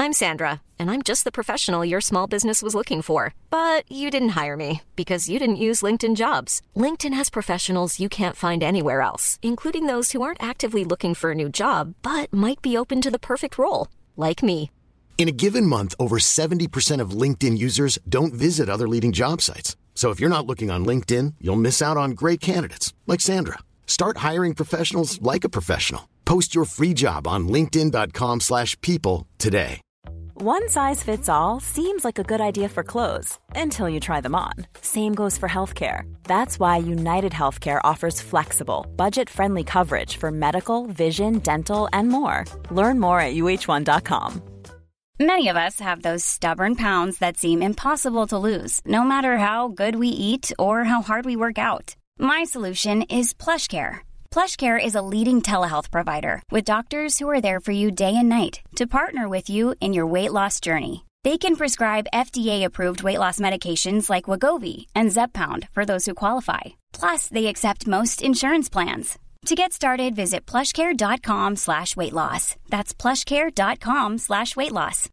I'm Sandra, and I'm just the professional your small business was looking for. But you didn't hire me because you didn't use LinkedIn Jobs. LinkedIn has professionals you can't find anywhere else, including those who aren't actively looking for a new job, but might be open to the perfect role, like me. In a given month, over 70% of LinkedIn users don't visit other leading job sites. So if you're not looking on LinkedIn, you'll miss out on great candidates like Sandra. Start hiring professionals like a professional. Post your free job on linkedin.com/people today. One size fits all seems like a good idea for clothes until you try them on. Same goes for healthcare. That's why United Healthcare offers flexible, budget-friendly coverage for medical, vision, dental, and more. Learn more at uh1.com. Many of us have those stubborn pounds that seem impossible to lose, no matter how good we eat or how hard we work out. My solution is PlushCare. PlushCare is a leading telehealth provider with doctors who are there for you day and night to partner with you in your weight loss journey. They can prescribe FDA-approved weight loss medications like Wegovy and Zepbound for those who qualify. Plus, they accept most insurance plans. To get started, visit plushcare.com/weightloss. That's plushcare.com/weightloss.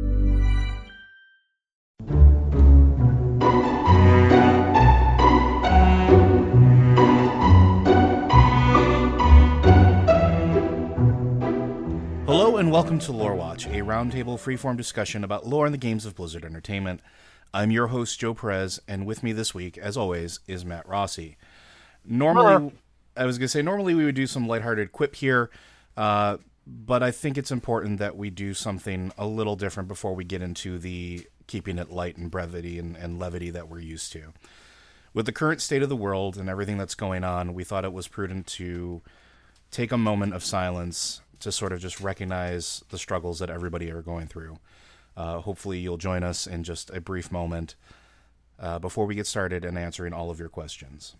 Hello and welcome to Lore Watch, a roundtable freeform discussion about lore in the games of Blizzard Entertainment. I'm your host, Joe Perez, and with me this week, as always, is Matt Rossi. Normally we would do some lighthearted quip here, but I think it's important that we do something a little different before we get into the keeping it light and brevity and levity that we're used to. With the current state of the world and everything that's going on, we thought it was prudent to take a moment of silence to sort of just recognize the struggles that everybody are going through. Hopefully you'll join us in just a brief moment before we get started in answering all of your questions.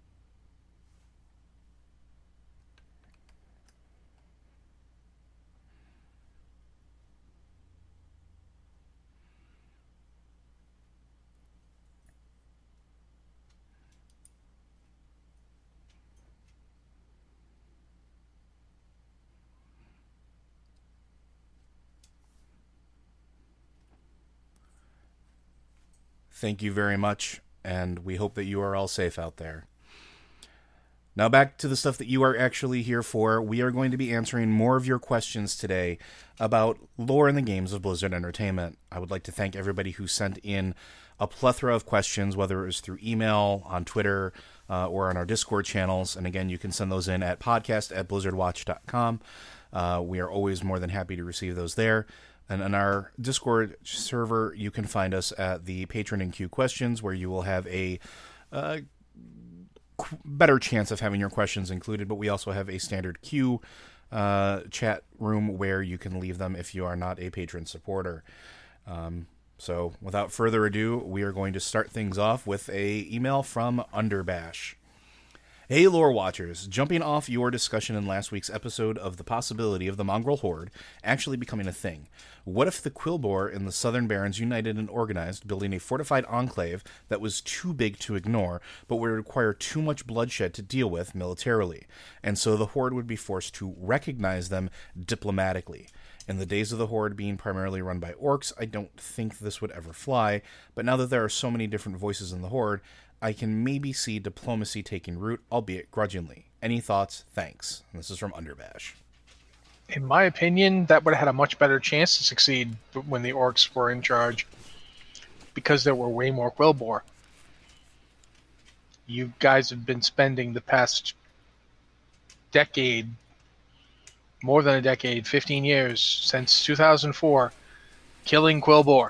Thank you very much, and we hope that you are all safe out there. Now back to the stuff that you are actually here for. We are going to be answering more of your questions today about lore in the games of Blizzard Entertainment. I would like to thank everybody who sent in a plethora of questions, whether it was through email, on Twitter, or on our Discord channels. And again, you can send those in at podcast@blizzardwatch.com. We are always more than happy to receive those there. And on our Discord server, you can find us at the Patron and Q questions, where you will have a better chance of having your questions included. But we also have a standard Q chat room where you can leave them if you are not a patron supporter. So without further ado, we are going to start things off with a email from Underbash. Hey, Lore Watchers, jumping off your discussion in last week's episode of the possibility of the Mongrel Horde actually becoming a thing. What if the Quilboar and the Southern Barons united and organized, building a fortified enclave that was too big to ignore, but would require too much bloodshed to deal with militarily, and so the Horde would be forced to recognize them diplomatically? In the days of the Horde being primarily run by orcs, I don't think this would ever fly, but now that there are so many different voices in the Horde, I can maybe see diplomacy taking root, albeit grudgingly. Any thoughts? Thanks. And this is from Underbash. In my opinion, that would have had a much better chance to succeed when the orcs were in charge, because there were way more Quilboar. You guys have been spending the past decade, more than a decade, 15 years, since 2004, killing Quilboar.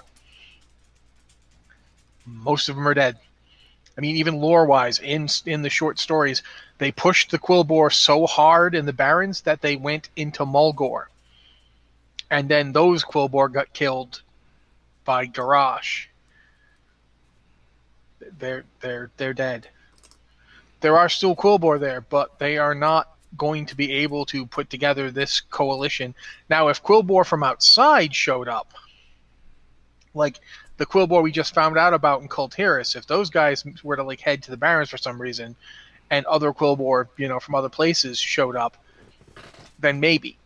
Most of them are dead. I mean, even lore-wise, in the short stories, they pushed the Quilboar so hard in the Barrens that they went into Mulgore. And then those Quilboar got killed by Garrosh. They're dead. There are still Quilboar there, but they are not going to be able to put together this coalition. Now, if Quilboar from outside showed up, like the Quilboar we just found out about in Kultiris, if those guys were to head to the Barrens for some reason, and other Quilboar, from other places showed up, then maybe.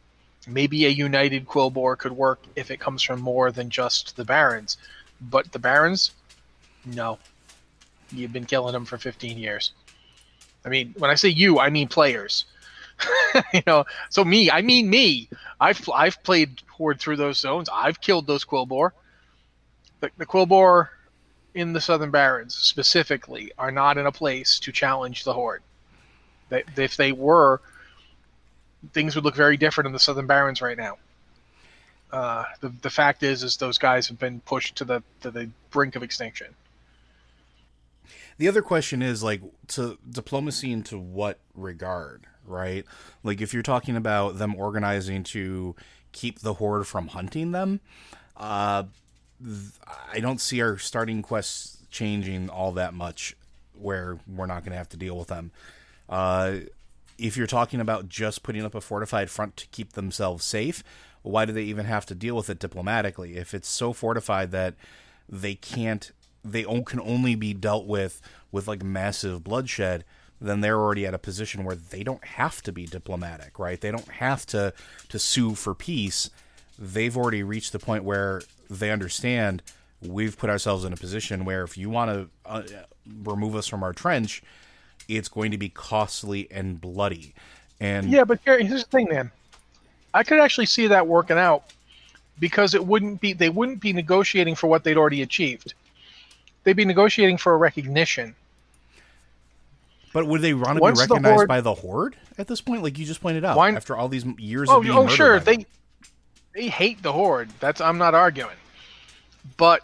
Maybe a united Quillbore could work if it comes from more than just the Barons. But the Barons, no. You've been killing them for 15 years. I mean, when I say you, I mean players. So me, I mean me. I've played Horde through those zones. I've killed those Quillbore. The Quillbore in the Southern Barrens specifically are not in a place to challenge the Horde. If they were, things would look very different in the Southern Barrens right now. The fact is those guys have been pushed to the brink of extinction. The other question is, like, to diplomacy into what regard, right? Like, if you're talking about them organizing to keep the Horde from hunting them, I don't see our starting quests changing all that much where we're not going to have to deal with them. If you're talking about just putting up a fortified front to keep themselves safe, why do they even have to deal with it diplomatically? If it's so fortified that they can only be dealt with like massive bloodshed, then they're already at a position where they don't have to be diplomatic, right? They don't have to sue for peace. They've already reached the point where they understand we've put ourselves in a position where if you want to remove us from our trench, it's going to be costly and bloody. And yeah, but here's the thing, man. I could actually see that working out because they wouldn't be negotiating for what they'd already achieved. They'd be negotiating for a recognition. But would they want to be recognized by the Horde at this point? Like you just pointed out, after all these years of being murdered sure. by them. They hate the Horde. I'm not arguing. But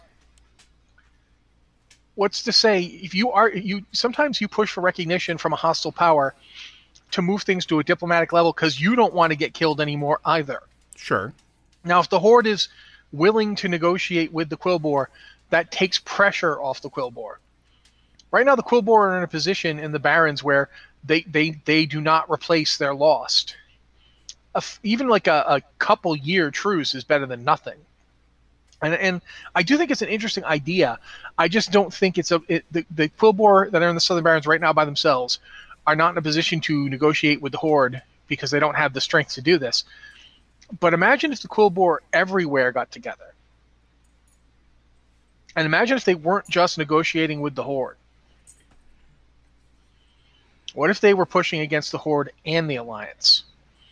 what's to say if sometimes you push for recognition from a hostile power to move things to a diplomatic level because you don't want to get killed anymore either. Sure. Now, if the Horde is willing to negotiate with the Quillbore, that takes pressure off the Quillbore. Right now, the Quillbore are in a position in the Barrens where they do not replace their lost. Even like a couple year truce is better than nothing. And I do think it's an interesting idea. I just don't think the Quillbore that are in the Southern Barrens right now by themselves are not in a position to negotiate with the Horde because they don't have the strength to do this. But imagine if the Quillbore everywhere got together. And imagine if they weren't just negotiating with the Horde. What if they were pushing against the Horde and the Alliance?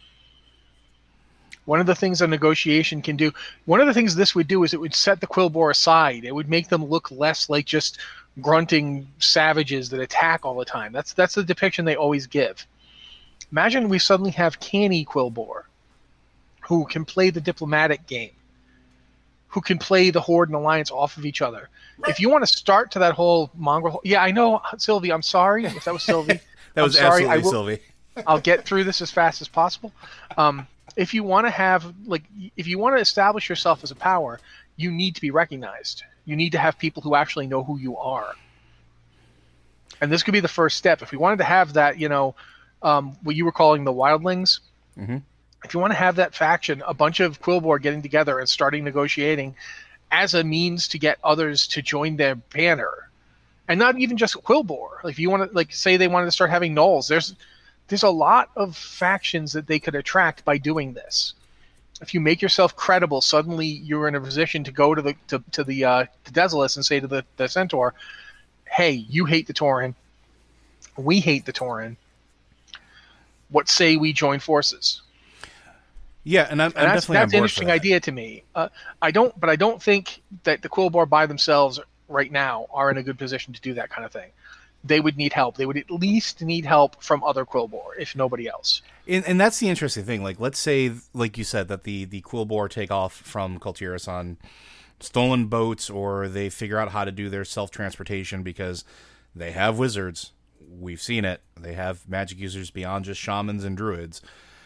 One of the things a negotiation can do, one of the things this would do is it would set the Quillbore aside. It would make them look less like just grunting savages that attack all the time. That's the depiction they always give. Imagine we suddenly have canny Quillbore who can play the diplomatic game, who can play the Horde and Alliance off of each other. If you want to start to that whole mongrel... Yeah, I know, Sylvie, I'm sorry if that was Sylvie. That was absolutely Sylvie. I'll get through this as fast as possible. If you want to establish yourself as a power, you need to be recognized. You need to have people who actually know who you are. And this could be the first step. If we wanted to have that, what you were calling the wildlings, mm-hmm. If you want to have that faction, a bunch of Quillbore getting together and starting negotiating as a means to get others to join their banner. And not even just Quillbore. Like if you want to, say they wanted to start having gnolls, there's a lot of factions that they could attract by doing this. If you make yourself credible, suddenly you're in a position to go to the Desolus and say to the Centaur, "Hey, you hate the Tauren. We hate the Tauren. What say we join forces?" Yeah, and I'm definitely on board for that. That's an interesting idea to me. I don't think that the Quillbore by themselves right now are in a good position to do that kind of thing. They would need help. They would at least need help from other Quillbore, if nobody else. And that's the interesting thing. Like, let's say, like you said, that the Quillbore take off from Kul Tiras on stolen boats, or they figure out how to do their self-transportation because they have wizards. We've seen it. They have magic users beyond just shamans and druids.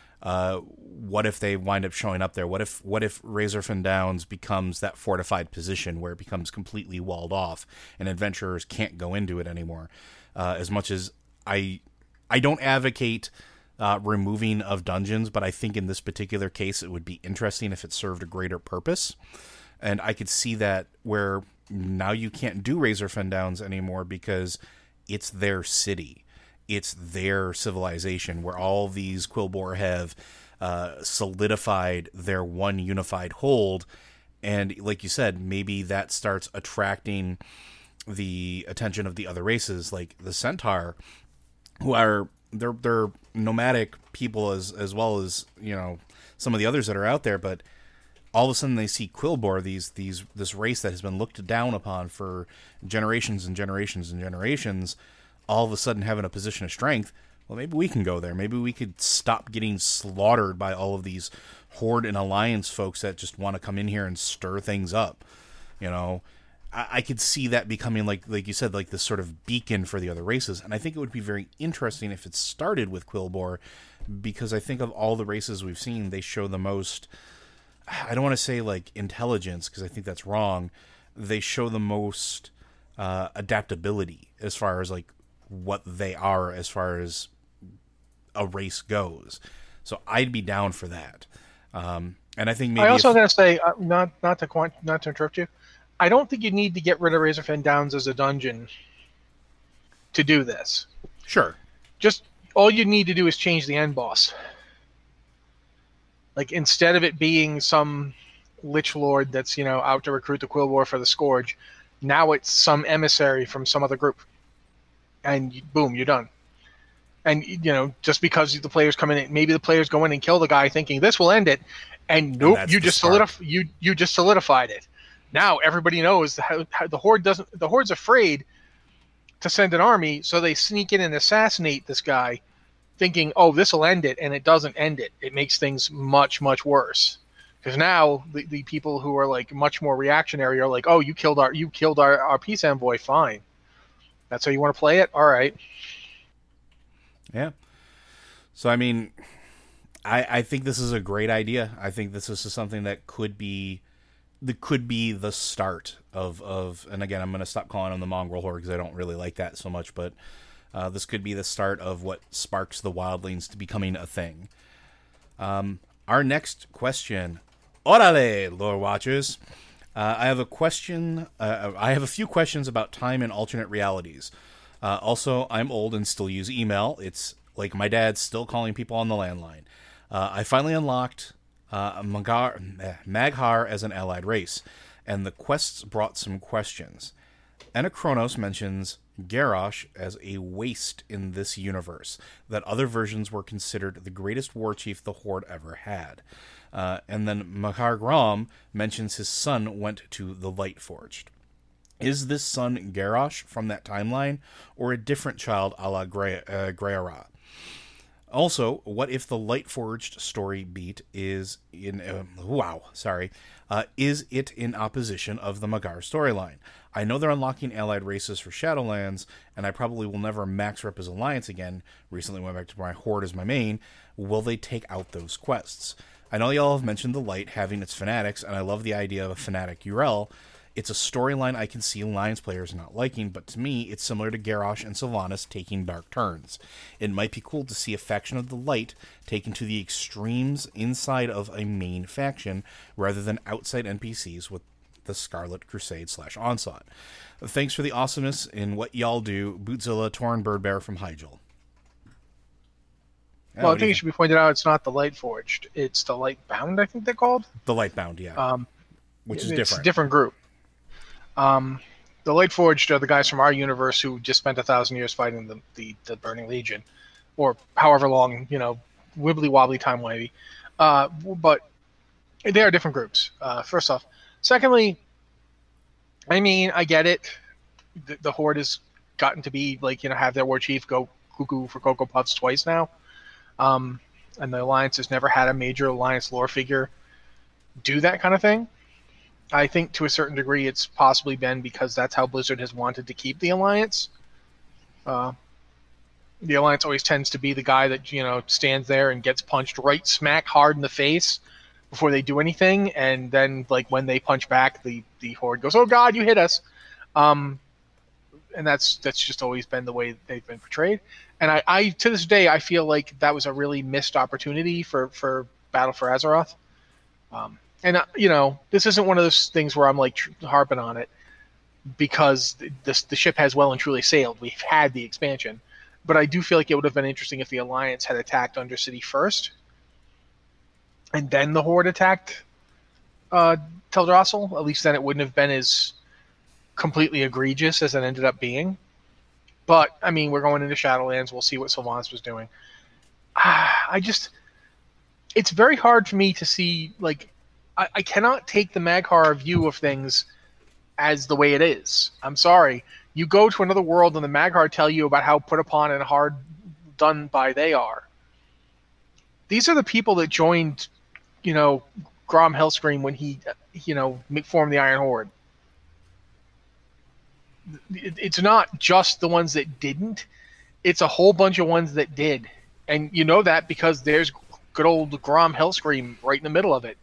What if they wind up showing up there? What if Razorfen Downs becomes that fortified position where it becomes completely walled off and adventurers can't go into it anymore? As much as I don't advocate removing of dungeons, but I think in this particular case it would be interesting if it served a greater purpose. And I could see that where now you can't do Razorfen Downs anymore because it's their city. It's their civilization where all these Quillbore have solidified their one unified hold. And like you said, maybe that starts attracting the attention of the other races, like the Centaur, who are they're nomadic people as well as, you know, some of the others that are out there. But all of a sudden they see Quilboar, this race that has been looked down upon for generations and generations and generations, all of a sudden having a position of strength. Well, maybe we can go there. Maybe we could stop getting slaughtered by all of these Horde and Alliance folks that just want to come in here and stir things up. You know, I could see that becoming, like you said, like this sort of beacon for the other races. And I think it would be very interesting if it started with Quilboar, because I think of all the races we've seen, they show the most, I don't want to say like intelligence, because I think that's wrong. They show the most adaptability as far as like what they are as far as a race goes. So I'd be down for that. And I think maybe I also going to say, not to interrupt you, I don't think you need to get rid of Razorfen Downs as a dungeon to do this. Sure. Just all you need to do is change the end boss. Like, instead of it being some Lich Lord that's, you know, out to recruit the Quilboar for the Scourge, now it's some emissary from some other group. And boom, you're done. And, you know, just because the players come in, maybe the players go in and kill the guy thinking this will end it, and nope, you just solidified it. Now everybody knows how the Horde doesn't. The Horde's afraid to send an army, so they sneak in and assassinate this guy, thinking, "Oh, this will end it," and it doesn't end it. It makes things much, much worse. Because now the people who are like much more reactionary are like, "Oh, you killed our peace envoy. Fine, that's how you want to play it. All right." Yeah. So I mean, I think this is a great idea. I think this is something that could be the start of and again, I'm going to stop calling them the Mongrel Horde because I don't really like that so much, but this could be the start of what sparks the Wildlings to becoming a thing. Our next question, orale, Lore Watchers. I have a question. I have a few questions about time and alternate realities. Also, I'm old and still use email. It's like my dad's still calling people on the landline. I finally unlocked Mag'har as an allied race, and the quests brought some questions. Anachronos mentions Garrosh as a waste in this universe, that other versions were considered the greatest war chief the Horde ever had. And then Mahar Grom mentions his son went to the Lightforged. Is this son Garrosh from that timeline, or a different child a la Greara? Also, what if the Lightforged story beat is in is it in opposition of the Mag'har storyline? I know they're unlocking allied races for Shadowlands, and I probably will never max rep as Alliance again. Recently went back to my Horde as my main. Will they take out those quests? I know y'all have mentioned the Light having its fanatics, and I love the idea of a fanatic Yrel. It's a storyline I can see Alliance players not liking, but to me, it's similar to Garrosh and Sylvanas taking dark turns. It might be cool to see a faction of the Light taken to the extremes inside of a main faction, rather than outside NPCs with the Scarlet Crusade / Onslaught. Thanks for the awesomeness in what y'all do, Bootzilla, Torn Birdbear from Hyjal. Well, I think it should be pointed out it's not the Lightforged. It's the Lightbound, I think they're called. The Lightbound, yeah. Which is different. It's a different group. The Lightforged are the guys from our universe who just spent 1,000 years fighting the Burning Legion, or however long, you know, wibbly wobbly time wavy. But they are different groups. First off, secondly, I mean, I get it. The Horde has gotten to be like, you know, have their war chief go cuckoo for Cocoa Puffs twice now, and the Alliance has never had a major Alliance lore figure do that kind of thing. I think to a certain degree it's possibly been because that's how Blizzard has wanted to keep the Alliance. The Alliance always tends to be the guy that, you know, stands there and gets punched right smack hard in the face before they do anything, and then like when they punch back, the Horde goes, "Oh God, you hit us," and that's just always been the way they've been portrayed. And I to this day I feel like that was a really missed opportunity for Battle for Azeroth. And, you know, this isn't one of those things where I'm, like, harping on it because the ship has well and truly sailed. We've had the expansion. But I do feel like it would have been interesting if the Alliance had attacked Undercity first and then the Horde attacked Teldrassil, at least then it wouldn't have been as completely egregious as it ended up being. But, I mean, we're going into Shadowlands. We'll see what Sylvanas was doing. It's very hard for me to see, like, I cannot take the Mag'har view of things as the way it is. I'm sorry. You go to another world and the Mag'har tell you about how put upon and hard done by they are. These are the people that joined, Grom Hellscream when he, formed the Iron Horde. It's not just the ones that didn't. It's a whole bunch of ones that did. And you know that because there's good old Grom Hellscream right in the middle of it.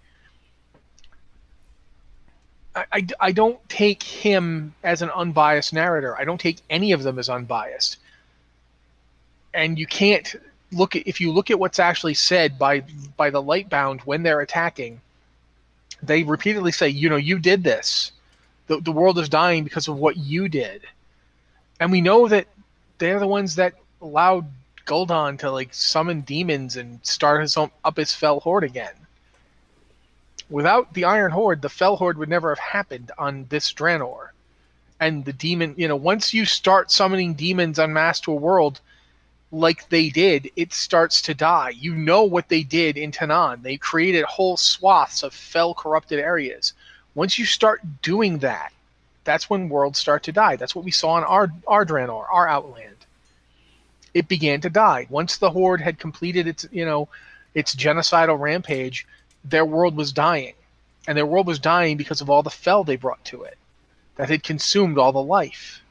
I don't take him as an unbiased narrator. I don't take any of them as unbiased. And you can't if you look at what's actually said by the Lightbound when they're attacking, they repeatedly say, you did this. The world is dying because of what you did. And we know that they're the ones that allowed Gul'dan to summon demons and start his Fel Horde again. Without the Iron Horde, the Fel Horde would never have happened on this Draenor. And the demon, once you start summoning demons en masse to a world like they did, it starts to die. You know what they did in Tanaan. They created whole swaths of Fel corrupted areas. Once you start doing that, that's when worlds start to die. That's what we saw in our Draenor, our Outland. It began to die. Once the Horde had completed its genocidal rampage, their world was dying. And their world was dying because of all the Fel they brought to it that had consumed all the life.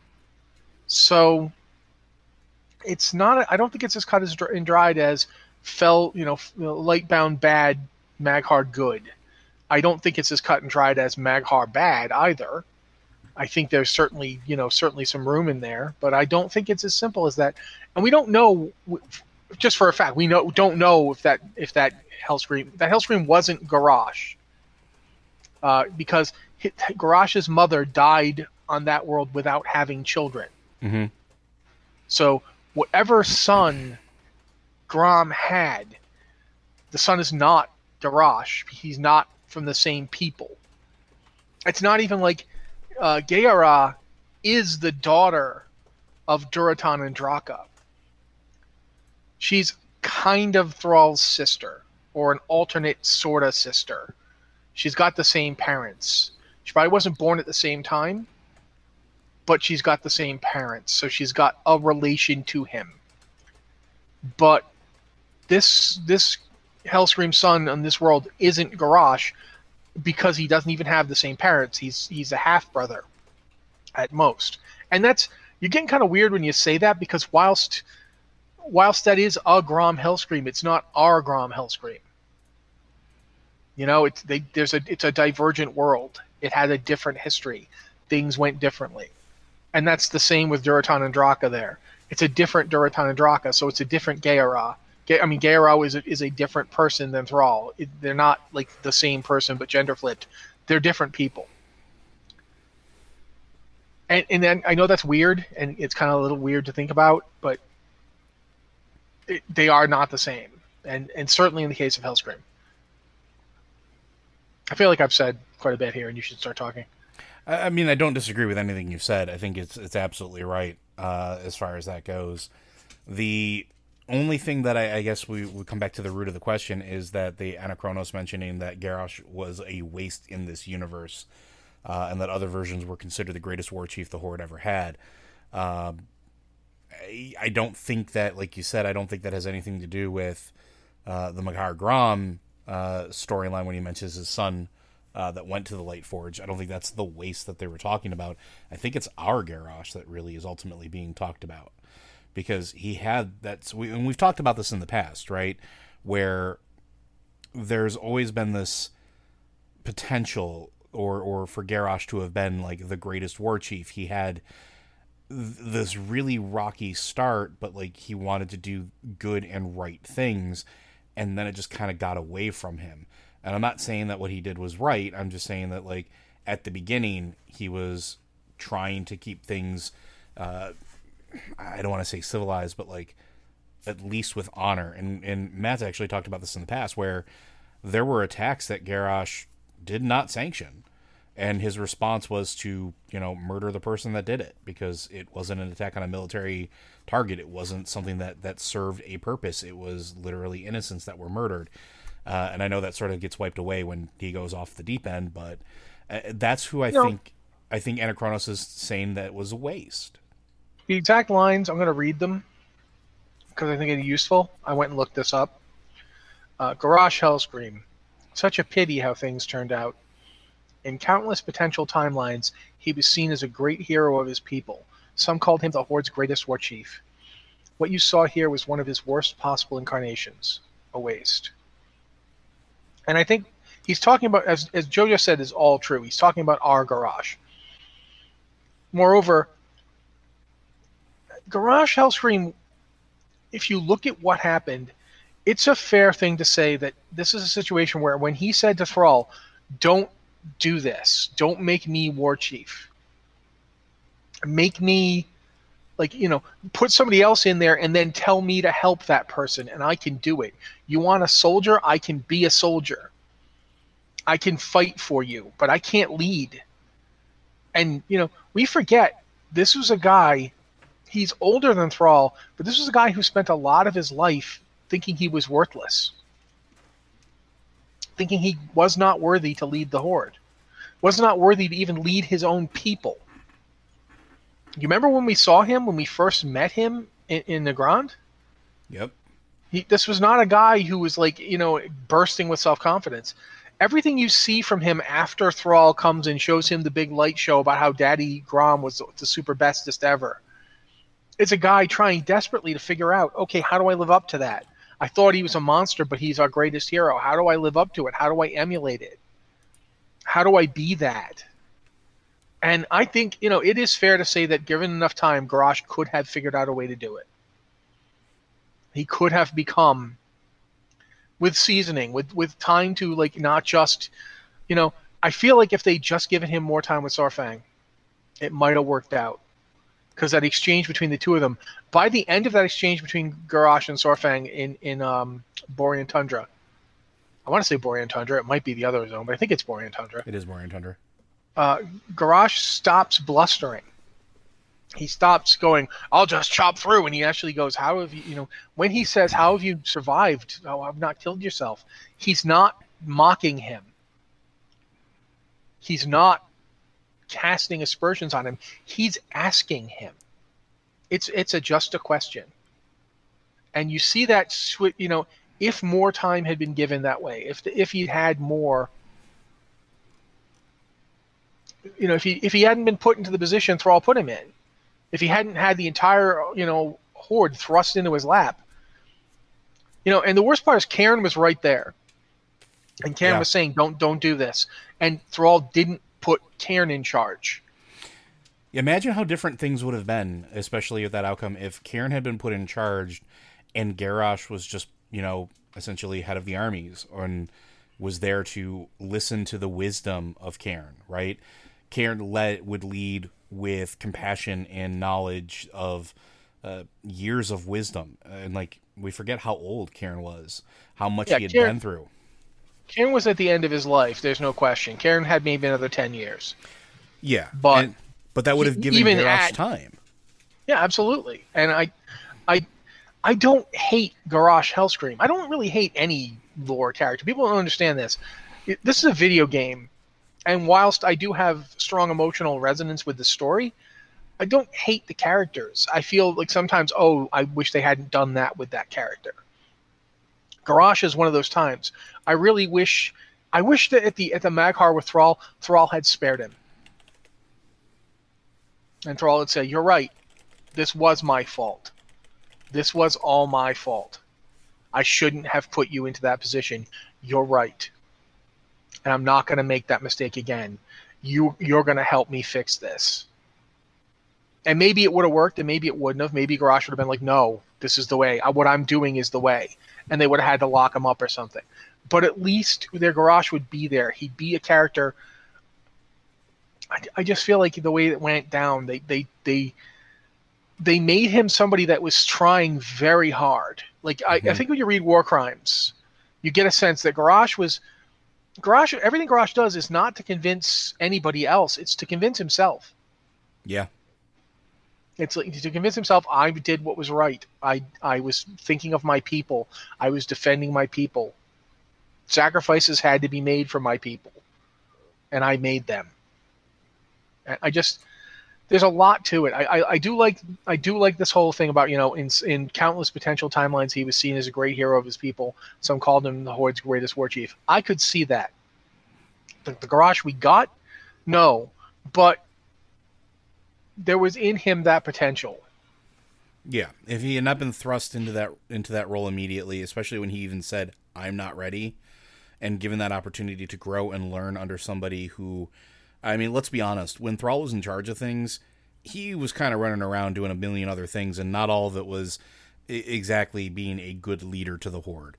So it's not, I don't think it's as cut and dried as Fel, Lightbound bad, Mag'har good. I don't think it's as cut and dried as Mag'har bad either. I think there's certainly some room in there, but I don't think it's as simple as that. And we don't know, just for a fact, don't know if that Hellscream wasn't Garrosh, because Garrosh's mother died on that world without having children. Mm-hmm. So whatever son Grom had, the son is not Garrosh. He's not from the same people. It's not even like Ge'yarah is the daughter of Durotan and Draka. She's kind of Thrall's sister, or an alternate sort of sister. She's got the same parents. She probably wasn't born at the same time, but she's got the same parents, so she's got a relation to him. But this Hellscream son on this world isn't Garrosh because he doesn't even have the same parents. He's a half-brother at most. And you're getting kind of weird when you say that, because whilst that is a Grom Hellscream, it's not our Grom Hellscream. It's a divergent world. It had a different history. Things went differently. And that's the same with Durotan and Draka there. It's a different Durotan and Draka, so it's a different Ge'yarah. Ge'yarah is a different person than Thrall. They're not like the same person, but gender flipped. They're different people. And then I know that's weird, and it's kind of a little weird to think about, but they are not the same. And certainly in the case of Hellscream. I feel like I've said quite a bit here, and you should start talking. I mean, I don't disagree with anything you've said. I think it's absolutely right as far as that goes. The only thing that I guess we would come back to the root of the question is that the Anachronos mentioning that Garrosh was a waste in this universe, and that other versions were considered the greatest war chief the Horde ever had. I don't think that, like you said, I don't think that has anything to do with the Mag'har Grom storyline when he mentions his son that went to the Lightforge. I don't think that's the waste that they were talking about. I think it's our Garrosh that really is ultimately being talked about, because he had and we've talked about this in the past, right? Where there's always been this potential or for Garrosh to have been like the greatest war chief. He had this really rocky start, but like he wanted to do good and right things, and then it just kind of got away from him. And I'm not saying that what he did was right. I'm just saying that, like, at the beginning, he was trying to keep things, I don't want to say civilized, but, like, at least with honor. And Matt's actually talked about this in the past, where there were attacks that Garrosh did not sanction. And his response was to, murder the person that did it, because it wasn't an attack on a military target. It wasn't something that served a purpose. It was literally innocents that were murdered. And I know that sort of gets wiped away when he goes off the deep end, but that's who I think Anachronos is saying that was a waste. The exact lines, I'm going to read them because I think it's useful. I went and looked this up. Garrosh Hellscream. Such a pity how things turned out. In countless potential timelines, he was seen as a great hero of his people. Some called him the Horde's greatest war chief. What you saw here was one of his worst possible incarnations. A waste. And I think he's talking about, as Joe just said, is all true. He's talking about our Garrosh. Moreover, Garrosh Hellscream, if you look at what happened, it's a fair thing to say that this is a situation where when he said to Thrall, don't do this, don't make me war chief, make me, put somebody else in there and then tell me to help that person and I can do it. You want a soldier? I can be a soldier. I can fight for you, but I can't lead. And, we forget this was a guy, he's older than Thrall, but this was a guy who spent a lot of his life thinking he was worthless, thinking he was not worthy to lead the Horde, was not worthy to even lead his own people. You remember when we saw him, when we first met him in the Grand? Yep. This was not a guy who was bursting with self-confidence. Everything you see from him after Thrall comes and shows him the big light show about how Daddy Grom was the super bestest ever, it's a guy trying desperately to figure out, okay, how do I live up to that? I thought he was a monster, but he's our greatest hero. How do I live up to it? How do I emulate it? How do I be that? And I think, it is fair to say that given enough time, Garrosh could have figured out a way to do it. He could have become, with seasoning, with time to, not just, I feel like if they just given him more time with Saurfang, it might have worked out. Because that exchange between the two of them, by the end of that exchange between Garrosh and Saurfang in Borean Tundra, I want to say Borean Tundra, it might be the other zone, but I think it's Borean Tundra. It is Borean Tundra. Garrosh stops blustering. He stops going, I'll just chop through, and he actually goes, how have you, when he says, how have you survived? Oh, I've not killed yourself. He's not mocking him. He's not casting aspersions on him. He's asking him. It's just a question. And you see that, if more time had been given that way, if he had more, if he hadn't been put into the position Thrall put him in, if he hadn't had the entire, Horde thrust into his lap, and the worst part is Cairn was right there. And Cairn was saying, don't do this. And Thrall didn't put Cairn in charge. Imagine how different things would have been, especially with that outcome, if Cairn had been put in charge and Garrosh was just, essentially head of the armies and was there to listen to the wisdom of Cairn, right? Cairn would lead with compassion and knowledge of years of wisdom. And, we forget how old Cairn was, how much he had been through. Cairn was at the end of his life, there's no question. Cairn had maybe another 10 years. Yeah. But that would have given Garrosh time. Yeah, absolutely. And I don't hate Garrosh Hellscream. I don't really hate any lore character. People don't understand this. This is a video game, and whilst I do have strong emotional resonance with the story, I don't hate the characters. I feel like sometimes, I wish they hadn't done that with that character. Garrosh is one of those times. I wish that at the Mag'har with Thrall had spared him. And Thrall would say, you're right. This was my fault. This was all my fault. I shouldn't have put you into that position. You're right. And I'm not going to make that mistake again. You're going to help me fix this. And maybe it would have worked and maybe it wouldn't have. Maybe Garrosh would have been like, no, this is the way. What I'm doing is the way. And they would have had to lock him up or something. But at least their Garrosh would be there. He'd be a character. I just feel like the way it went down, they made him somebody that was trying very hard. I think when you read War Crimes, you get a sense that everything Garrosh does is not to convince anybody else. It's to convince himself. Yeah. It's like to convince himself, I did what was right. I was thinking of my people. I was defending my people. Sacrifices had to be made for my people, and I made them. And there's a lot to it. I do like this whole thing about, in countless potential timelines, he was seen as a great hero of his people. Some called him the Horde's greatest war chief. I could see that. The Garrosh we got, no, but there was in him that potential. Yeah, if he had not been thrust into that role immediately, especially when he even said, "I'm not ready," and given that opportunity to grow and learn under somebody who, I mean, let's be honest, when Thrall was in charge of things, he was kind of running around doing a million other things, and not all of it was exactly being a good leader to the Horde.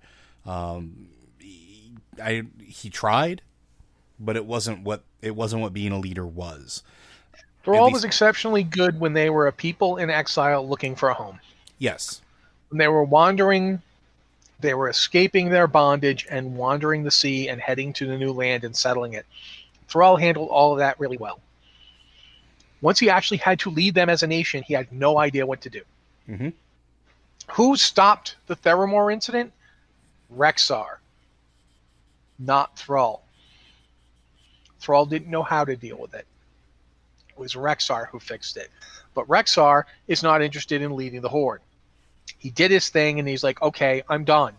He tried, but it wasn't what being a leader was. Thrall was exceptionally good when they were a people in exile looking for a home. Yes. When they were wandering, they were escaping their bondage and wandering the sea and heading to the new land and settling it. Thrall handled all of that really well. Once he actually had to lead them as a nation, he had no idea what to do. Mm-hmm. Who stopped the Theramore incident? Rexxar, not Thrall. Thrall didn't know how to deal with it. It was Rexxar who fixed it. But Rexxar is not interested in leading the Horde. He did his thing, and he's like, okay, I'm done.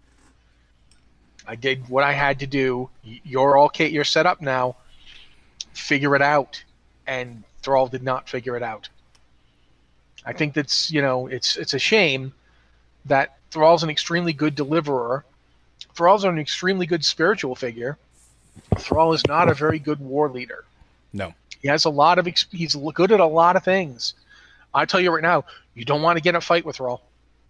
I did what I had to do. You're okay. You're set up now. Figure it out. And Thrall did not figure it out. I think that's, it's a shame that Thrall's an extremely good deliverer. Thrall's an extremely good spiritual figure. Thrall is not a very good war leader. No. He has he's good at a lot of things. I tell you right now, you don't want to get in a fight with Thrall.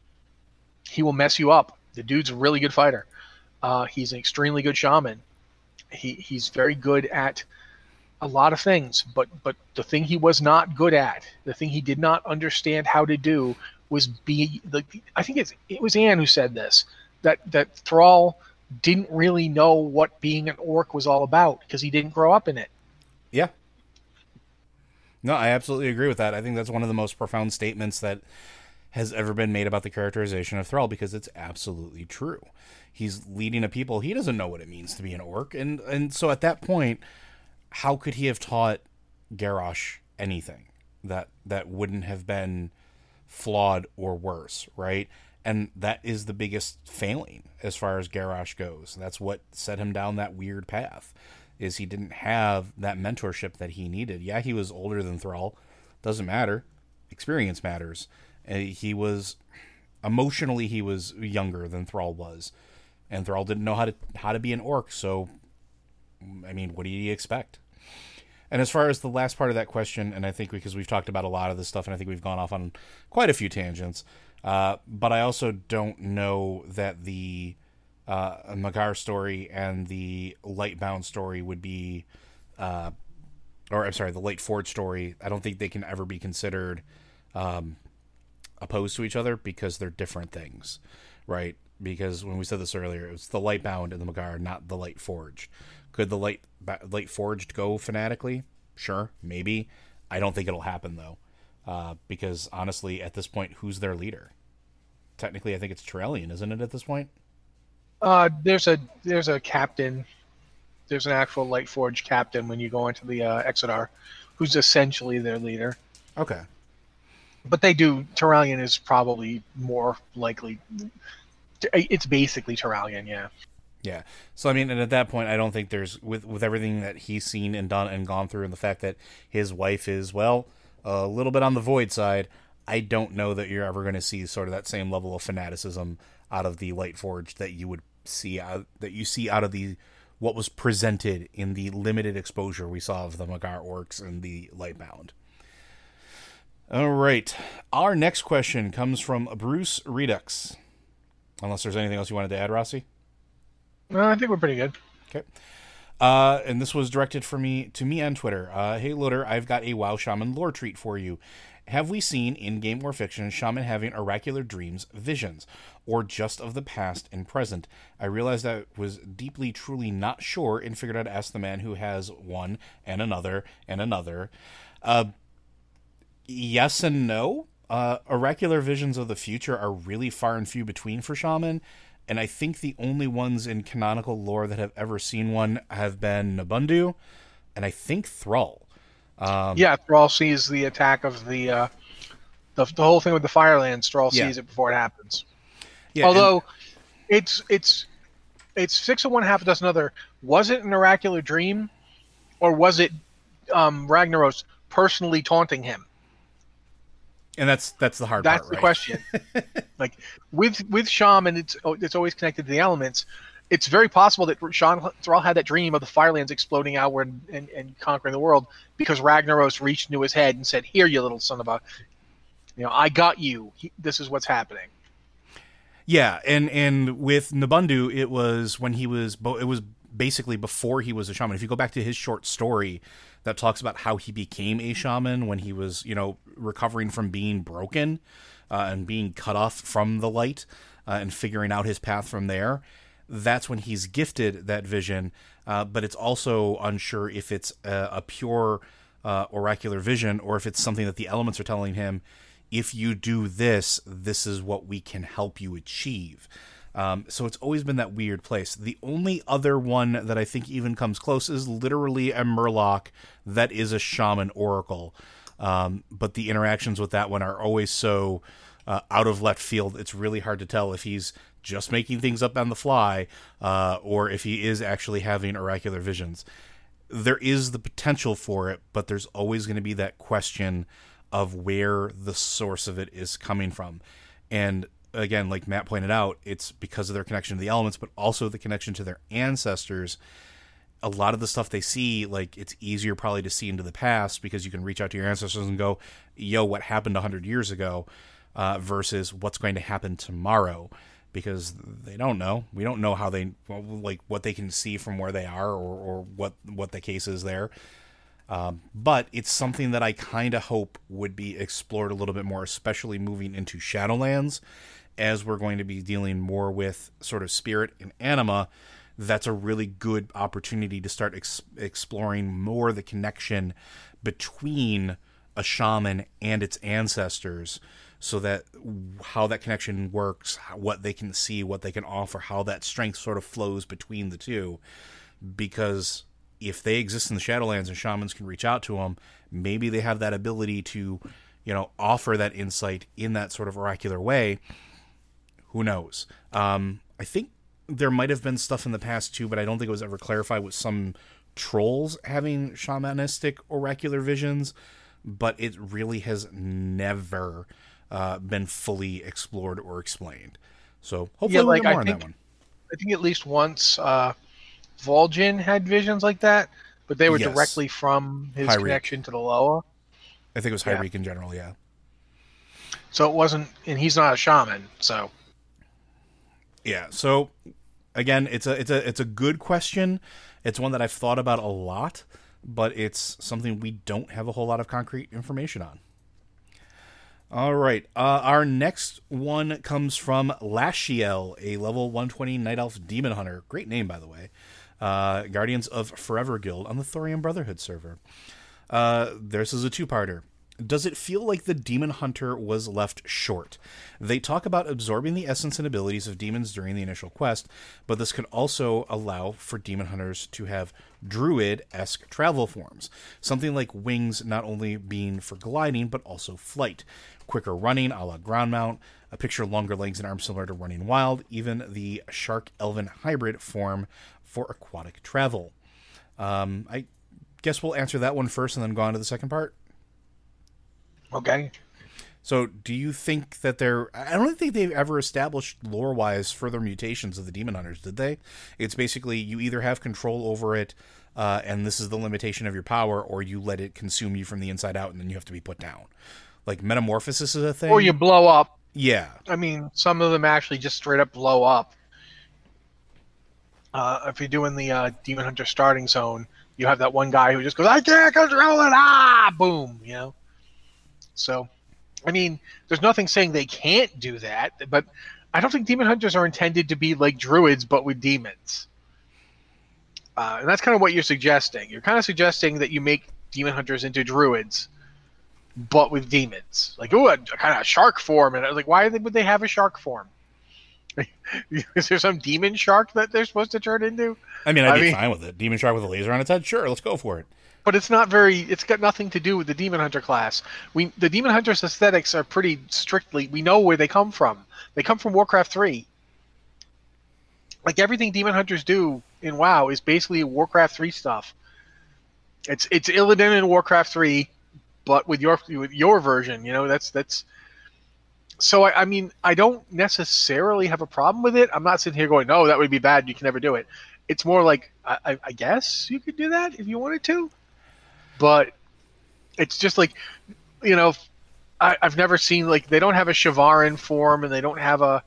He will mess you up. The dude's a really good fighter. He's an extremely good shaman. He's very good at a lot of things, but the thing he was not good at, the thing he did not understand how to do, was I think it was Anne who said this, that Thrall didn't really know what being an orc was all about because he didn't grow up in it. Yeah. No, I absolutely agree with that. I think that's one of the most profound statements that has ever been made about the characterization of Thrall, because it's absolutely true. He's leading a people. He doesn't know what it means to be an orc. And so at that point, how could he have taught Garrosh anything that wouldn't have been flawed or worse, right? And that is the biggest failing as far as Garrosh goes. That's what set him down that weird path, is he didn't have that mentorship that he needed. Yeah, he was older than Thrall. Doesn't matter. Experience matters. Emotionally, he was younger than Thrall was. And Thrall didn't know how to be an orc, so, I mean, what do you expect? And as far as the last part of that question, and I think because we've talked about a lot of this stuff, and I think we've gone off on quite a few tangents, but I also don't know that the Magar story and the Lightbound story would be, the Lightforged story, I don't think they can ever be considered opposed to each other, because they're different things, right? Because when we said this earlier, it was the Lightbound and the Magar, not the Lightforged. Could the Lightforged go fanatically? Sure, maybe. I don't think it'll happen, though, because honestly, at this point, who's their leader? Technically, I think it's Turalyon, isn't it, at this point? There's a captain. There's an actual Lightforged captain when you go into the Exodar, who's essentially their leader. Okay. But Turalyon is probably more likely. It's basically Turalyon, yeah. Yeah. So, I mean, and at that point, I don't think there's, with everything that he's seen and done and gone through, and the fact that his wife is, well, a little bit on the void side, I don't know that you're ever going to see sort of that same level of fanaticism out of the Lightforged that you would see out of the what was presented in the limited exposure we saw of the Magar orcs and the Lightbound. All right. Our next question comes from Bruce Redux. Unless there's anything else you wanted to add, Rossi? I think we're pretty good. Okay. And this was directed to me on Twitter. Hey, Loader, I've got a WoW Shaman lore treat for you. Have we seen, in-game or fiction, Shaman having oracular dreams, visions, or just of the past and present? I realized I was deeply, truly not sure and figured I'd ask the man who has one and another and another. Yes and no. Oracular visions of the future are really far and few between for Shaman, and I think the only ones in canonical lore that have ever seen one have been Nabundu, and I think Thrall. Thrall sees the attack of the whole thing with the Firelands. Thrall sees it before it happens. Yeah, although it's 6 of one, half a dozen other. Was it an oracular dream, or was it Ragnaros personally taunting him? And that's the hard part. That's the question. Like with Shaman, it's always connected to the elements. It's very possible that Thrall had that dream of the Firelands exploding outward and conquering the world because Ragnaros reached into his head and said, "Here, you little son of a, I got you. This is what's happening." Yeah, and with Nabundu, it was when he was. It was basically before he was a shaman. If you go back to his short story that talks about how he became a shaman when he was, recovering from being broken and being cut off from the light and figuring out his path from there. That's when he's gifted that vision, but it's also unsure if it's a pure oracular vision or if it's something that the elements are telling him, if you do this, this is what we can help you achieve. So it's always been that weird place. The only other one that I think even comes close is literally a Murloc that is a shaman oracle. But the interactions with that one are always so out of left field. It's really hard to tell if he's just making things up on the fly, or if he is actually having oracular visions. There is the potential for it, but there's always going to be that question of where the source of it is coming from. And again, like Matt pointed out, it's because of their connection to the elements, but also the connection to their ancestors. A lot of the stuff they see, like, it's easier probably to see into the past because you can reach out to your ancestors and go, yo, what happened 100 years ago, versus what's going to happen tomorrow. Because they don't know. We don't know how what they can see from where they are or what the case is there. But it's something that I kind of hope would be explored a little bit more, especially moving into Shadowlands, as we're going to be dealing more with sort of spirit and anima. That's a really good opportunity to start exploring more the connection between a shaman and its ancestors, so that how that connection works, what they can see, what they can offer, how that strength sort of flows between the two. Because if they exist in the Shadowlands and shamans can reach out to them, maybe they have that ability to, offer that insight in that sort of oracular way. Who knows? I think there might have been stuff in the past too, but I don't think it was ever clarified with some trolls having shamanistic oracular visions, but it really has never been fully explored or explained. So hopefully we'll get more on that one. I think at least once Vol'jin had visions like that, but they were directly from his connection to the Loa. I think it was Hyreek in general, yeah. So it wasn't, and he's not a shaman, so. Yeah, so again, it's a good question. It's one that I've thought about a lot, but it's something we don't have a whole lot of concrete information on. All right, our next one comes from Lashiel, a level 120 Night Elf Demon Hunter. Great name, by the way. Guardians of Forever Guild on the Thorium Brotherhood server. This is a two-parter. Does it feel like the Demon Hunter was left short? They talk about absorbing the essence and abilities of demons during the initial quest, but this could also allow for Demon Hunters to have Druid-esque travel forms. Something like wings not only being for gliding, but also flight. Quicker running, a la ground mount. A picture longer legs and arms similar to running wild. Even the Shark-Elven hybrid form for aquatic travel. I guess we'll answer that one first and then go on to the second part. Okay. So do you think that I don't think they've ever established lore-wise further mutations of the Demon Hunters, did they? It's basically you either have control over it, and this is the limitation of your power, or you let it consume you from the inside out, and then you have to be put down. Like, metamorphosis is a thing? Or you blow up. Yeah. I mean, some of them actually just straight up blow up. If you're doing the Demon Hunter starting zone, you have that one guy who just goes, I can't control it, boom, So, I mean, there's nothing saying they can't do that, but I don't think Demon Hunters are intended to be like druids, but with demons. And that's kind of what you're suggesting. You're kind of suggesting that you make Demon Hunters into druids, but with demons. Like, a kind of shark form. And I was like, why would they have a shark form? Is there some demon shark that they're supposed to turn into? I mean, I'd be fine with it. Demon shark with a laser on its head? Sure, let's go for it. But it's got nothing to do with the Demon Hunter class. The Demon Hunter's aesthetics are pretty strictly, we know where they come from. They come from Warcraft 3. Like, everything Demon Hunters do in WoW is basically Warcraft 3 stuff. It's Illidan in Warcraft 3, but with your version, that's. So I mean, I don't necessarily have a problem with it. I'm not sitting here going, no, that would be bad. You can never do it. It's more like, I guess you could do that if you wanted to, but it's just like, I've never seen, like, they don't have a Shivaran form, and they don't have like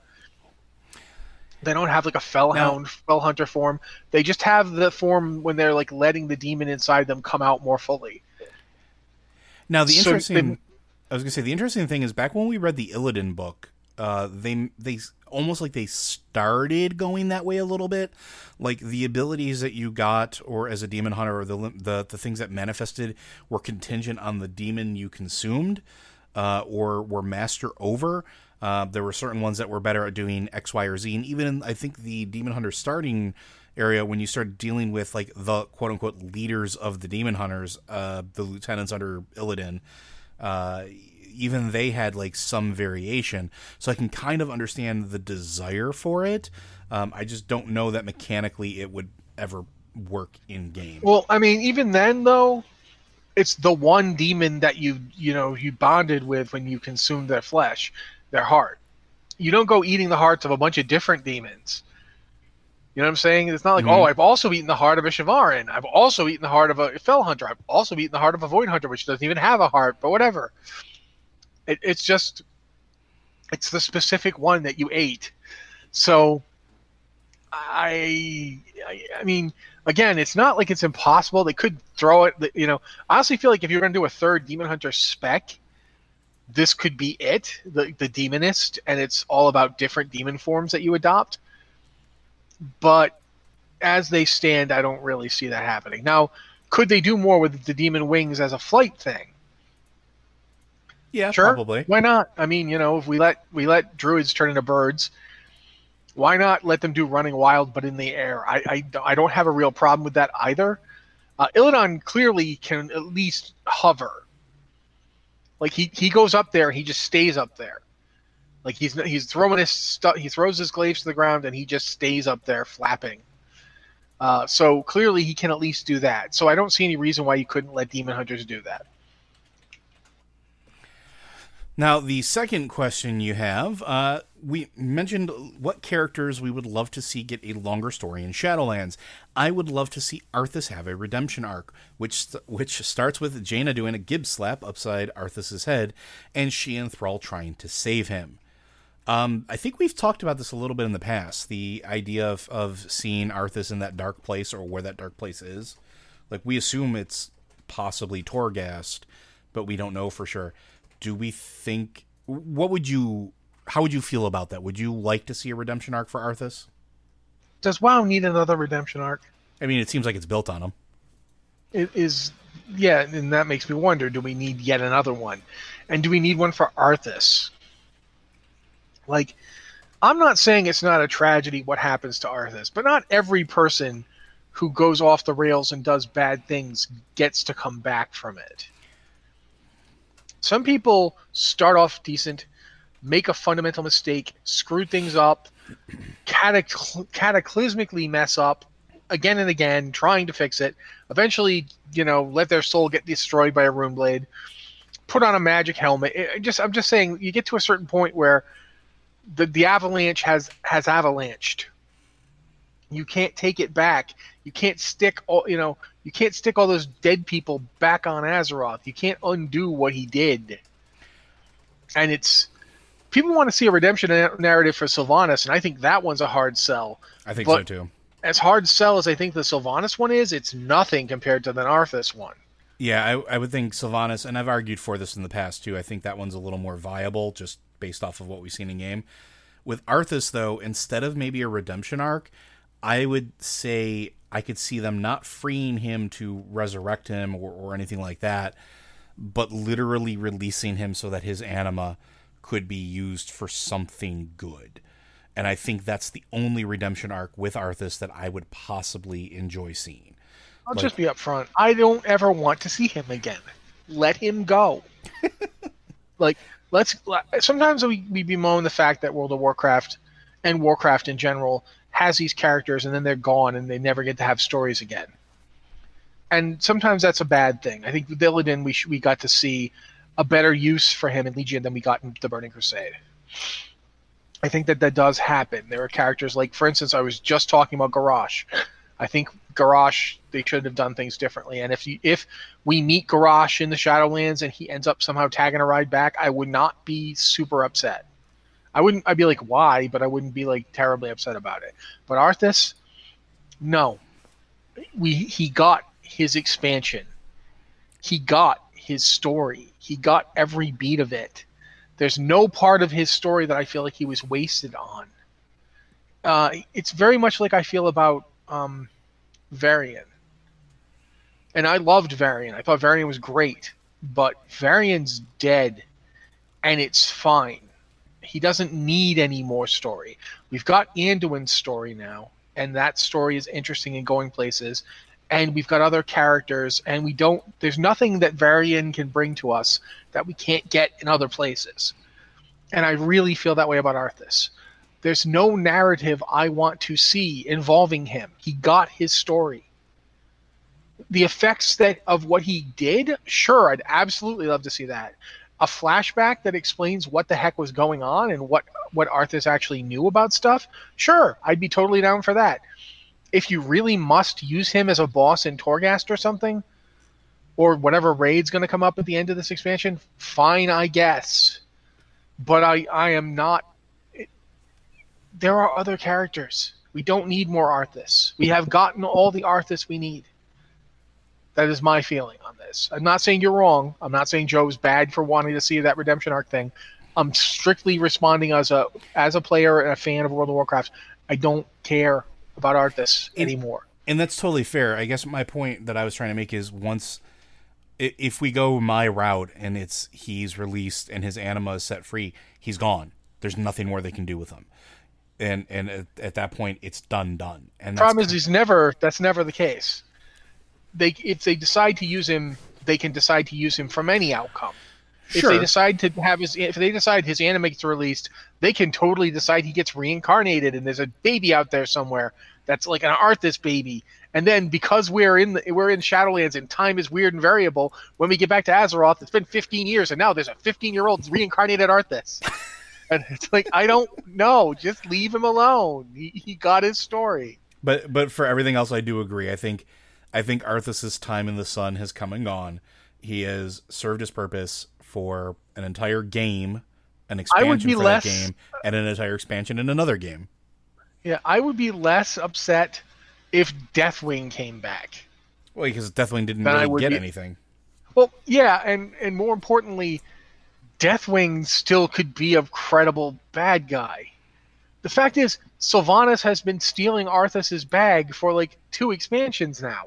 a Fell Hunter form. They just have the form when they're like letting the demon inside them come out more fully. Now the interesting thing is, back when we read the Illidan book, they almost like they started going that way a little bit. Like, the abilities that you got, or as a demon hunter, or the things that manifested were contingent on the demon you consumed, or were master over. There were certain ones that were better at doing X, Y, or Z. And even in, I think, the Demon Hunter starting area, when you started dealing with, like, the quote-unquote leaders of the Demon Hunters, the lieutenants under Illidan, even they had, like, some variation. So I can kind of understand the desire for it. I just don't know that mechanically it would ever work in-game. Well, I mean, even then, though, it's the one demon that you bonded with when you consumed their flesh, their heart. You don't go eating the hearts of a bunch of different demons. You know what I'm saying? It's not like, oh, I've also eaten the heart of a Shivaran. I've also eaten the heart of a Fell Hunter. I've also eaten the heart of a Void Hunter, which doesn't even have a heart, but whatever. It's the specific one that you ate. So, I mean, again, it's not like it's impossible. They could throw it, I honestly feel like if you're going to do a third Demon Hunter spec, this could be it, the Demonist, and it's all about different demon forms that you adopt. But as they stand, I don't really see that happening. Now, could they do more with the demon wings as a flight thing? Yeah, sure. Probably. Why not? I mean, if we let druids turn into birds, why not let them do running wild but in the air? I don't have a real problem with that either. Illidan clearly can at least hover. Like, he goes up there and he just stays up there. Like, he's throwing his stuff. He throws his glaives to the ground and he just stays up there flapping. So clearly he can at least do that. So I don't see any reason why you couldn't let Demon Hunters do that. Now, the second question you have, we mentioned what characters we would love to see get a longer story in Shadowlands. I would love to see Arthas have a redemption arc, which starts with Jaina doing a Gib slap upside Arthas's head, and she and Thrall trying to save him. I think we've talked about this a little bit in the past, the idea of seeing Arthas in that dark place, or where that dark place is. Like, we assume it's possibly Torghast, but we don't know for sure. Do we think... how would you feel about that? Would you like to see a redemption arc for Arthas? Does WoW need another redemption arc? I mean, it seems like it's built on him. It is, yeah, and that makes me wonder, do we need yet another one? And do we need one for Arthas? Like, I'm not saying it's not a tragedy what happens to Arthas, but not every person who goes off the rails and does bad things gets to come back from it. Some people start off decent, make a fundamental mistake, screw things up, cataclysmically mess up again and again, trying to fix it. Eventually, let their soul get destroyed by a rune blade, put on a magic helmet. I'm just saying, you get to a certain point where the avalanche has avalanched. You can't take it back. You can't stick all those dead people back on Azeroth. You can't undo what he did. And people want to see a redemption narrative for Sylvanas, and I think that one's a hard sell. I think so too. as hard to sell as I think the Sylvanas one is, it's nothing compared to the Arthas one. Yeah, I would think Sylvanas, and I've argued for this in the past too, I think that one's a little more viable just based off of what we've seen in game. With Arthas, though, instead of maybe a redemption arc, I would say I could see them not freeing him to resurrect him or anything like that, but literally releasing him so that his anima could be used for something good. And I think that's the only redemption arc with Arthas that I would possibly enjoy seeing. I'll just be upfront. I don't ever want to see him again. Let him go. Sometimes we bemoan the fact that World of Warcraft and Warcraft in general has these characters and then they're gone and they never get to have stories again. And sometimes that's a bad thing. I think with Illidan we got to see a better use for him in Legion than we got in the Burning Crusade. I think that does happen. There are characters like, for instance, I was just talking about Garrosh. I think Garrosh, they should have done things differently. And if we meet Garrosh in the Shadowlands and he ends up somehow tagging a ride back, I would not be super upset. I'd be like, why? But I wouldn't be like terribly upset about it. But Arthas, no. He got his expansion. He got his story. He got every beat of it. There's no part of his story that I feel like he was wasted on. It's very much like I feel about Varian. And I loved Varian. I thought Varian was great. But Varian's dead, and it's fine. He doesn't need any more story. We've got Anduin's story now, and that story is interesting and going places. And we've got other characters, and there's nothing that Varian can bring to us that we can't get in other places. And I really feel that way about Arthas. There's no narrative I want to see involving him. He got his story. The effects of what he did, sure, I'd absolutely love to see that. A flashback that explains what the heck was going on and what Arthas actually knew about stuff, sure, I'd be totally down for that. If you really must use him as a boss in Torghast or something, or whatever raid's going to come up at the end of this expansion, fine, I guess. But I am not... There are other characters. We don't need more Arthas. We have gotten all the Arthas we need. That is my feeling on this. I'm not saying you're wrong. I'm not saying Joe's bad for wanting to see that redemption arc thing. I'm strictly responding as a player and a fan of World of Warcraft. I don't care about Arthas anymore. And that's totally fair. I guess my point that I was trying to make is if we go my route and he's released and his anima is set free, he's gone. There's nothing more they can do with him. And at that point, it's done. And the problem is that's never the case. If they decide to use him, they can decide to use him from any outcome. Sure. If they decide his anima gets released, they can totally decide he gets reincarnated and there's a baby out there somewhere that's like an Arthas baby. And then because we're in Shadowlands and time is weird and variable, when we get back to Azeroth, it's been 15 years and now there's a 15-year-old reincarnated Arthas. And it's like, I don't know, just leave him alone. He got his story. But for everything else, I do agree. I think Arthas' time in the sun has come and gone. He has served his purpose for an entire game, an expansion for that game, and an entire expansion in another game. Yeah, I would be less upset if Deathwing came back. Well, because Deathwing didn't really get anything. Well, yeah, and more importantly, Deathwing still could be a credible bad guy. The fact is, Sylvanas has been stealing Arthas' bag for like 2 expansions now.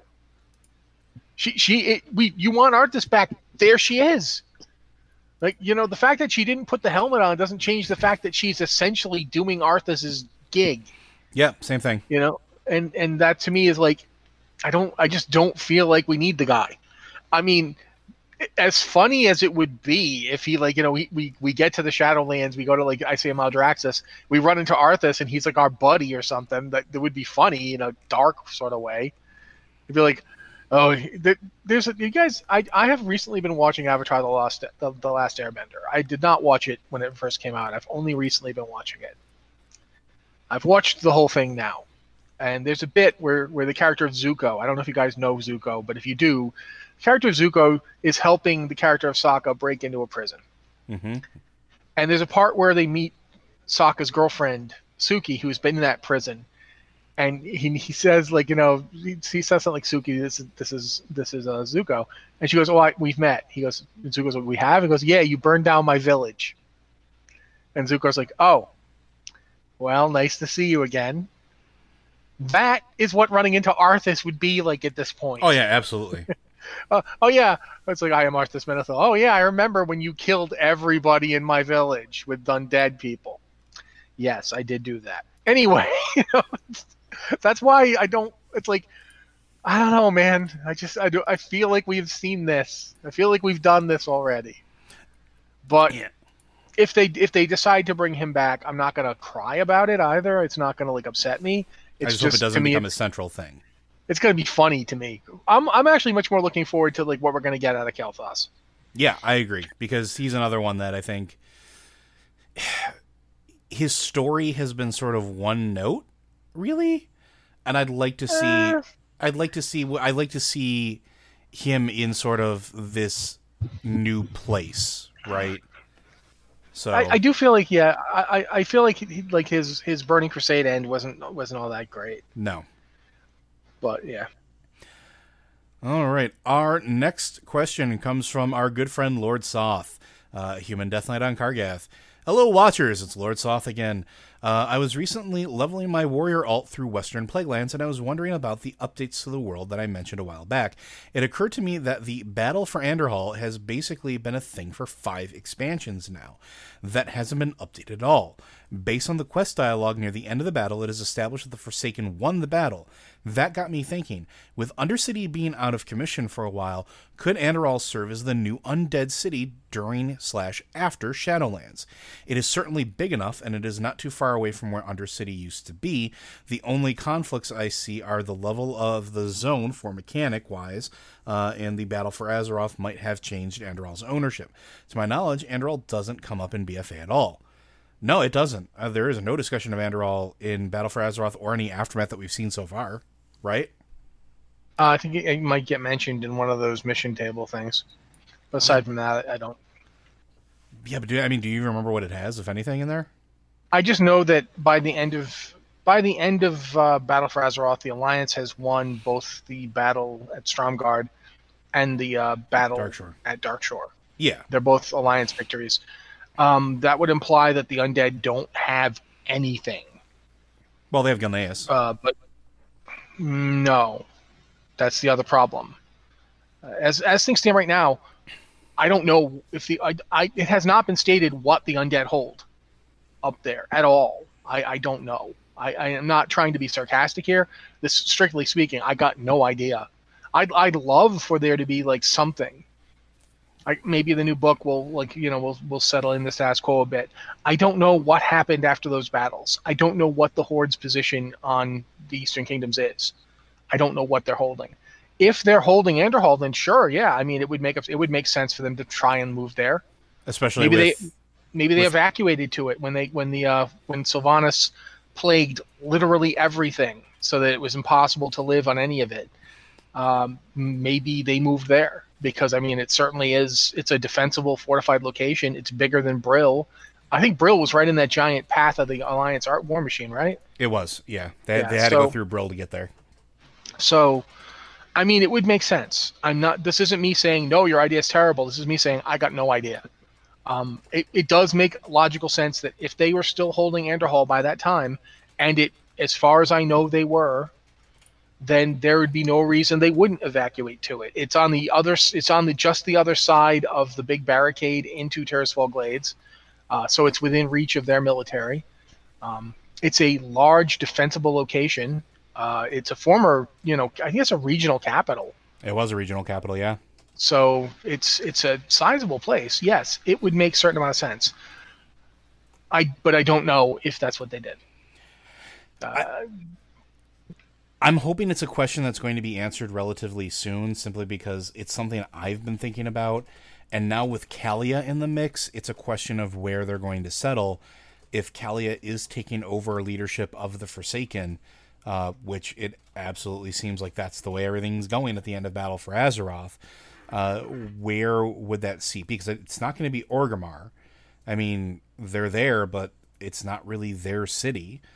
You want Arthas back? There she is. Like, the fact that she didn't put the helmet on doesn't change the fact that she's essentially doing Arthas' gig. Yeah, same thing. And that to me is like, I just don't feel like we need the guy. I mean, as funny as it would be if he we get to the Shadowlands, we go to Icea Maldraxxus, we run into Arthas and he's like our buddy or something, that would be funny in a dark sort of way. It'd be like, oh, you guys. I have recently been watching Avatar: The Last Airbender. I did not watch it when it first came out. I've only recently been watching it. I've watched the whole thing now, and there's a bit where the character of Zuko. I don't know if you guys know Zuko, but if you do, the character of Zuko is helping the character of Sokka break into a prison. Mm-hmm. And there's a part where they meet Sokka's girlfriend Suki, who's been in that prison, And he says, like, he says something like, Suki, this is Zuko. And she goes, oh, we've met. He goes, and Zuko's like, we have? He goes, yeah, you burned down my village. And Zuko's like, oh, well, nice to see you again. That is what running into Arthas would be like at this point. Oh, yeah, absolutely. Oh, yeah. It's like, I am Arthas Menethil. Oh, yeah, I remember when you killed everybody in my village with undead people. Yes, I did do that. Anyway, that's why I don't. It's like, I don't know, man. I feel like we've seen this. I feel like we've done this already. But yeah. if they decide to bring him back, I'm not gonna cry about it either. It's not gonna like upset me. I just hope it doesn't become a central thing. It's gonna be funny to me. I'm actually much more looking forward to like what we're gonna get out of Kael'thas. Yeah, I agree, because he's another one that I think his story has been sort of one note, really, and I'd like to see him in sort of this new place, right? So I do feel like, yeah, I feel like his Burning Crusade end wasn't all that great. No, but yeah. All right, our next question comes from our good friend Lord Soth, Human Death Knight on Kargath. Hello, Watchers. It's Lord Soth again. I was recently leveling my warrior alt through Western Plaguelands, and I was wondering about the updates to the world that I mentioned a while back. It occurred to me that the battle for Anderhall has basically been a thing for 5 expansions now. That hasn't been updated at all. Based on the quest dialogue near the end of the battle, it is established that the Forsaken won the battle. That got me thinking, with Undercity being out of commission for a while, could Andorral serve as the new undead city during/after Shadowlands? It is certainly big enough, and it is not too far away from where Undercity used to be. The only conflicts I see are the level of the zone for mechanic-wise, and the battle for Azeroth might have changed Andorral's ownership. To my knowledge, Andorral doesn't come up in BFA at all. No, it doesn't. There is no discussion of Andorral in Battle for Azeroth or any Aftermath that we've seen so far, right? I think it might get mentioned in one of those mission table things. But aside from that, I don't. Yeah, but do you remember what it has, if anything, in there? I just know that by the end of Battle for Azeroth, the Alliance has won both the battle at Stromgarde and the battle at Darkshore. Yeah, they're both Alliance victories. That would imply that the undead don't have anything. Well, they have Gilneas. But no, that's the other problem. As things stand right now, I don't know if it has not been stated what the undead hold up there at all. I don't know. I am not trying to be sarcastic here. This, strictly speaking, I got no idea. I'd love for there to be like something. Maybe the new book will we'll settle in the status quo a bit. I don't know what happened after those battles. I don't know what the Horde's position on the Eastern Kingdoms is. I don't know what they're holding. If they're holding Anderhall, then sure, yeah. I mean, it would make sense for them to try and move there. Especially maybe they evacuated to it when Sylvanas plagued literally everything, so that it was impossible to live on any of it. Maybe they moved there. Because, I mean, it certainly is. It's a defensible, fortified location. It's bigger than Brill. I think Brill was right in that giant path of the Alliance Art War Machine, right? It was, yeah. They had to go through Brill to get there. So, I mean, it would make sense. This isn't me saying, no, your idea is terrible. This is me saying, I got no idea. It does make logical sense that if they were still holding Anderhall by that time, and as far as I know they were, then there would be no reason they wouldn't evacuate to it. It's on just the other side of the big barricade into Tirisfal Glades, so it's within reach of their military. It's a large defensible location. It's a former, I think it's a regional capital. It was a regional capital, yeah. So it's a sizable place. Yes, it would make a certain amount of sense. But I don't know if that's what they did. I'm hoping it's a question that's going to be answered relatively soon, simply because it's something I've been thinking about. And now with Kalia in the mix, it's a question of where they're going to settle. If Kalia is taking over leadership of the Forsaken, which it absolutely seems like that's the way everything's going at the end of Battle for Azeroth, where would that seat be? Because it's not going to be Orgrimmar. I mean, they're there, but it's not really their city.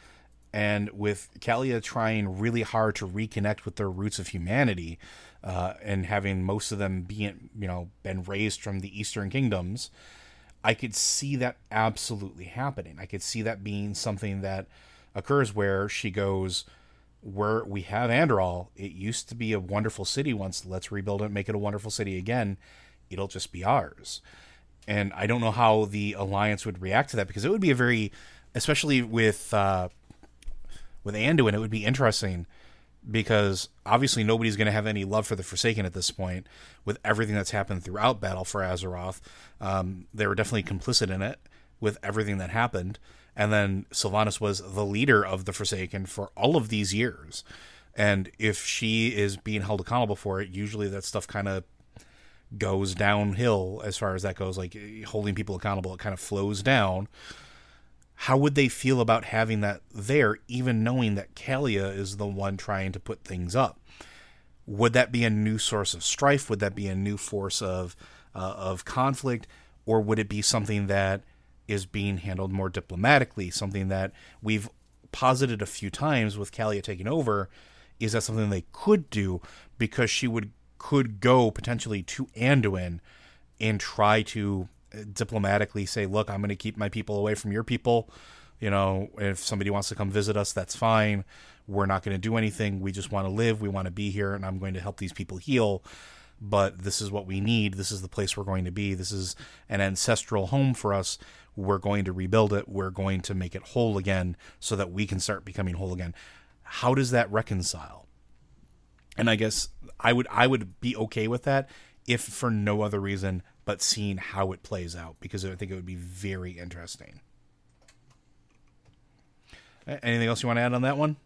And with Kalia trying really hard to reconnect with their roots of humanity, and having most of them been raised from the Eastern Kingdoms, I could see that absolutely happening. I could see that being something that occurs where she goes, we have Andorol. It used to be a wonderful city once. Let's rebuild it, make it a wonderful city again. It'll just be ours. And I don't know how the Alliance would react to that, because it would be especially with Anduin, it would be interesting, because obviously nobody's going to have any love for the Forsaken at this point with everything that's happened throughout Battle for Azeroth. They were definitely complicit in it with everything that happened. And then Sylvanas was the leader of the Forsaken for all of these years. And if she is being held accountable for it, usually that stuff kind of goes downhill as far as that goes. Like, holding people accountable, it kind of flows down. How would they feel about having that there, even knowing that Kalia is the one trying to put things up? Would that be a new source of strife? Would that be a new force of conflict? Or would it be something that is being handled more diplomatically? Something that we've posited a few times with Kalia taking over. Is that something they could do? Because she could go potentially to Anduin and try to diplomatically say, look, I'm going to keep my people away from your people. If somebody wants to come visit us, that's fine. We're not going to do anything. We just want to live. We want to be here, and I'm going to help these people heal. But this is what we need. This is the place we're going to be. This is an ancestral home for us. We're going to rebuild it. We're going to make it whole again so that we can start becoming whole again. How does that reconcile? And I guess I would be okay with that, if for no other reason but seeing how it plays out, because I think it would be very interesting. Anything else you want to add on that one?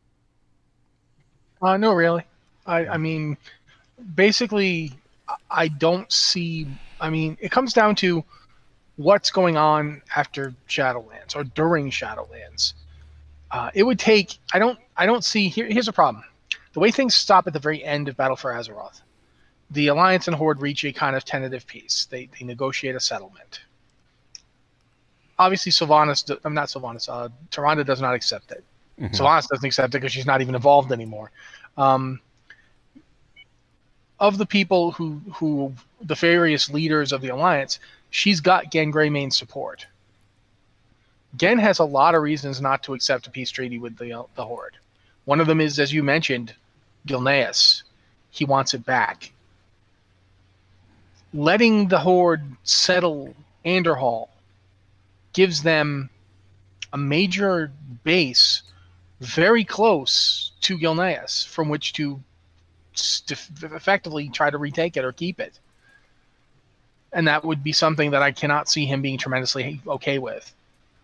No, really. I mean, basically, I don't see... I mean, it comes down to what's going on after Shadowlands or during Shadowlands. It would take... I don't see... Here's a problem. The way things stop at the very end of Battle for Azeroth, the Alliance and Horde reach a kind of tentative peace. They negotiate a settlement. Obviously, Tyrande does not accept it. Mm-hmm. Sylvanas doesn't accept it because she's not even involved anymore. Of the people who the various leaders of the Alliance, she's got Gen Greymane's support. Gen has a lot of reasons not to accept a peace treaty with the Horde. One of them is, as you mentioned, Gilneas. He wants it back. Letting the Horde settle Anderhall gives them a major base very close to Gilneas from which to effectively try to retake it or keep it. And that would be something that I cannot see him being tremendously okay with.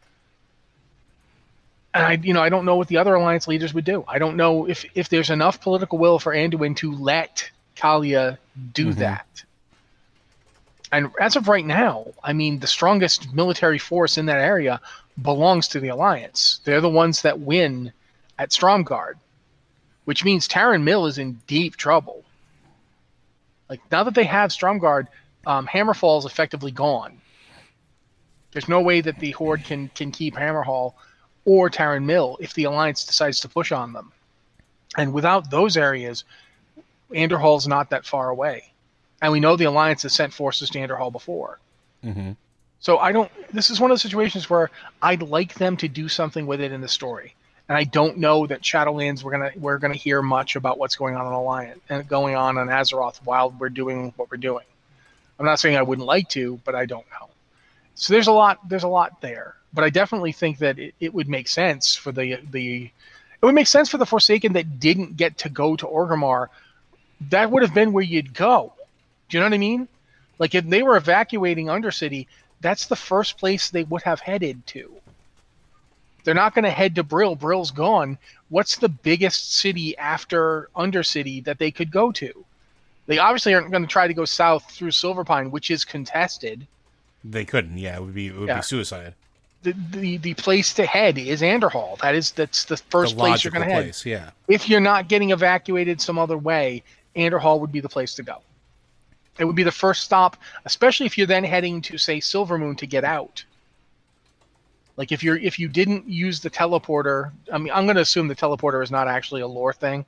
And I don't know what the other Alliance leaders would do. I don't know if there's enough political will for Anduin to let Kalia do that. And as of right now, I mean, the strongest military force in that area belongs to the Alliance. They're the ones that win at Stromgarde, which means Tarren Mill is in deep trouble. Like, now that they have Stromgarde, Hammerfall is effectively gone. There's no way that the Horde can keep Hammerhall or Tarren Mill if the Alliance decides to push on them. And without those areas, Anderhall's not that far away. And we know the Alliance has sent forces to Anderhall before. Mm-hmm. So this is one of the situations where I'd like them to do something with it in the story. And I don't know that Shadowlands we're gonna hear much about what's going on in Alliance and going on Azeroth while we're doing what we're doing. I'm not saying I wouldn't like to, but I don't know. So there's a lot there. But I definitely think that it would make sense for it would make sense for the Forsaken that didn't get to go to Orgrimmar. That would have been where you'd go. Do you know what I mean? Like, if they were evacuating Undercity, that's the first place they would have headed to. They're not going to head to Brill. Brill's gone. What's the biggest city after Undercity that they could go to? They obviously aren't going to try to go south through Silverpine, which is contested. They couldn't. Yeah, it would be suicide. The place to head is Anderhall. That's the first place you're going to head. Yeah. If you're not getting evacuated some other way, Anderhall would be the place to go. It would be the first stop, especially if you're then heading to, say, Silvermoon to get out. Like if you didn't use the teleporter, I mean, I'm going to assume the teleporter is not actually a lore thing.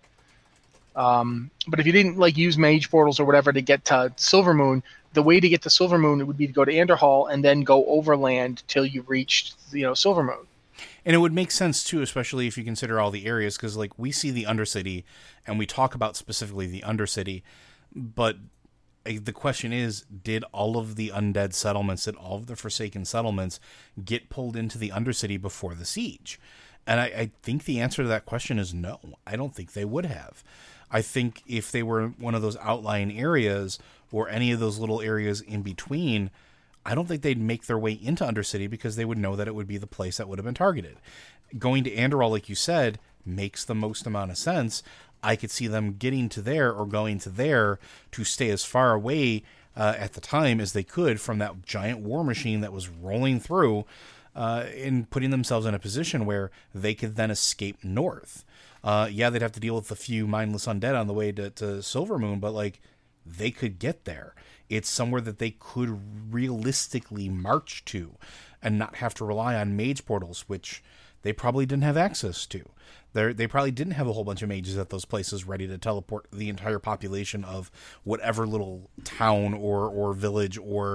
But if you didn't like use mage portals or whatever to get to Silvermoon, the way to get to Silvermoon would be to go to Anderhall and then go overland till you reached, Silvermoon. And it would make sense too, especially if you consider all the areas, because like we see the Undercity and we talk about specifically the Undercity, but the question is, did all of the undead settlements, did all of the Forsaken settlements get pulled into the Undercity before the siege? And I think the answer to that question is no. I don't think they would have. I think if they were one of those outlying areas or any of those little areas in between, I don't think they'd make their way into Undercity because they would know that it would be the place that would have been targeted. Going to Andorral, like you said, makes the most amount of sense. I could see them getting to there or going to there to stay as far away at the time as they could from that giant war machine that was rolling through, in putting themselves in a position where they could then escape north. Yeah, they'd have to deal with a few mindless undead on the way to Silvermoon, but like they could get there. It's somewhere that they could realistically march to and not have to rely on mage portals, which they probably didn't have access to. They probably didn't have a whole bunch of mages at those places ready to teleport the entire population of whatever little town or village or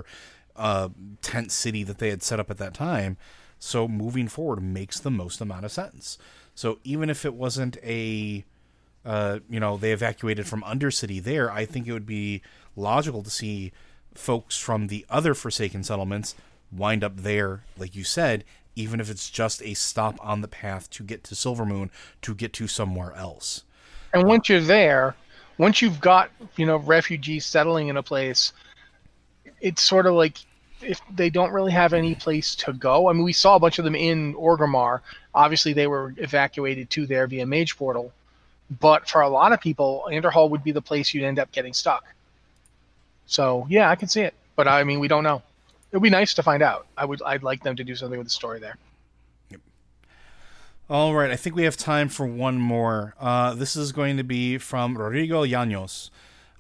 tent city that they had set up at that time. So moving forward makes the most amount of sense. So even if it wasn't they evacuated from Undercity there, I think it would be logical to see folks from the other Forsaken settlements wind up there, like you said, even if it's just a stop on the path to get to Silvermoon, to get to somewhere else. And once you're there, once you've got, refugees settling in a place, it's sort of like if they don't really have any place to go. I mean, we saw a bunch of them in Orgrimmar. Obviously, they were evacuated to there via Mage Portal. But for a lot of people, Anderhall would be the place you'd end up getting stuck. So, yeah, I can see it. But, I mean, we don't know. It would be nice to find out. I'd like them to do something with the story there. Yep. All right, I think we have time for one more. This is going to be from Rodrigo Llanos.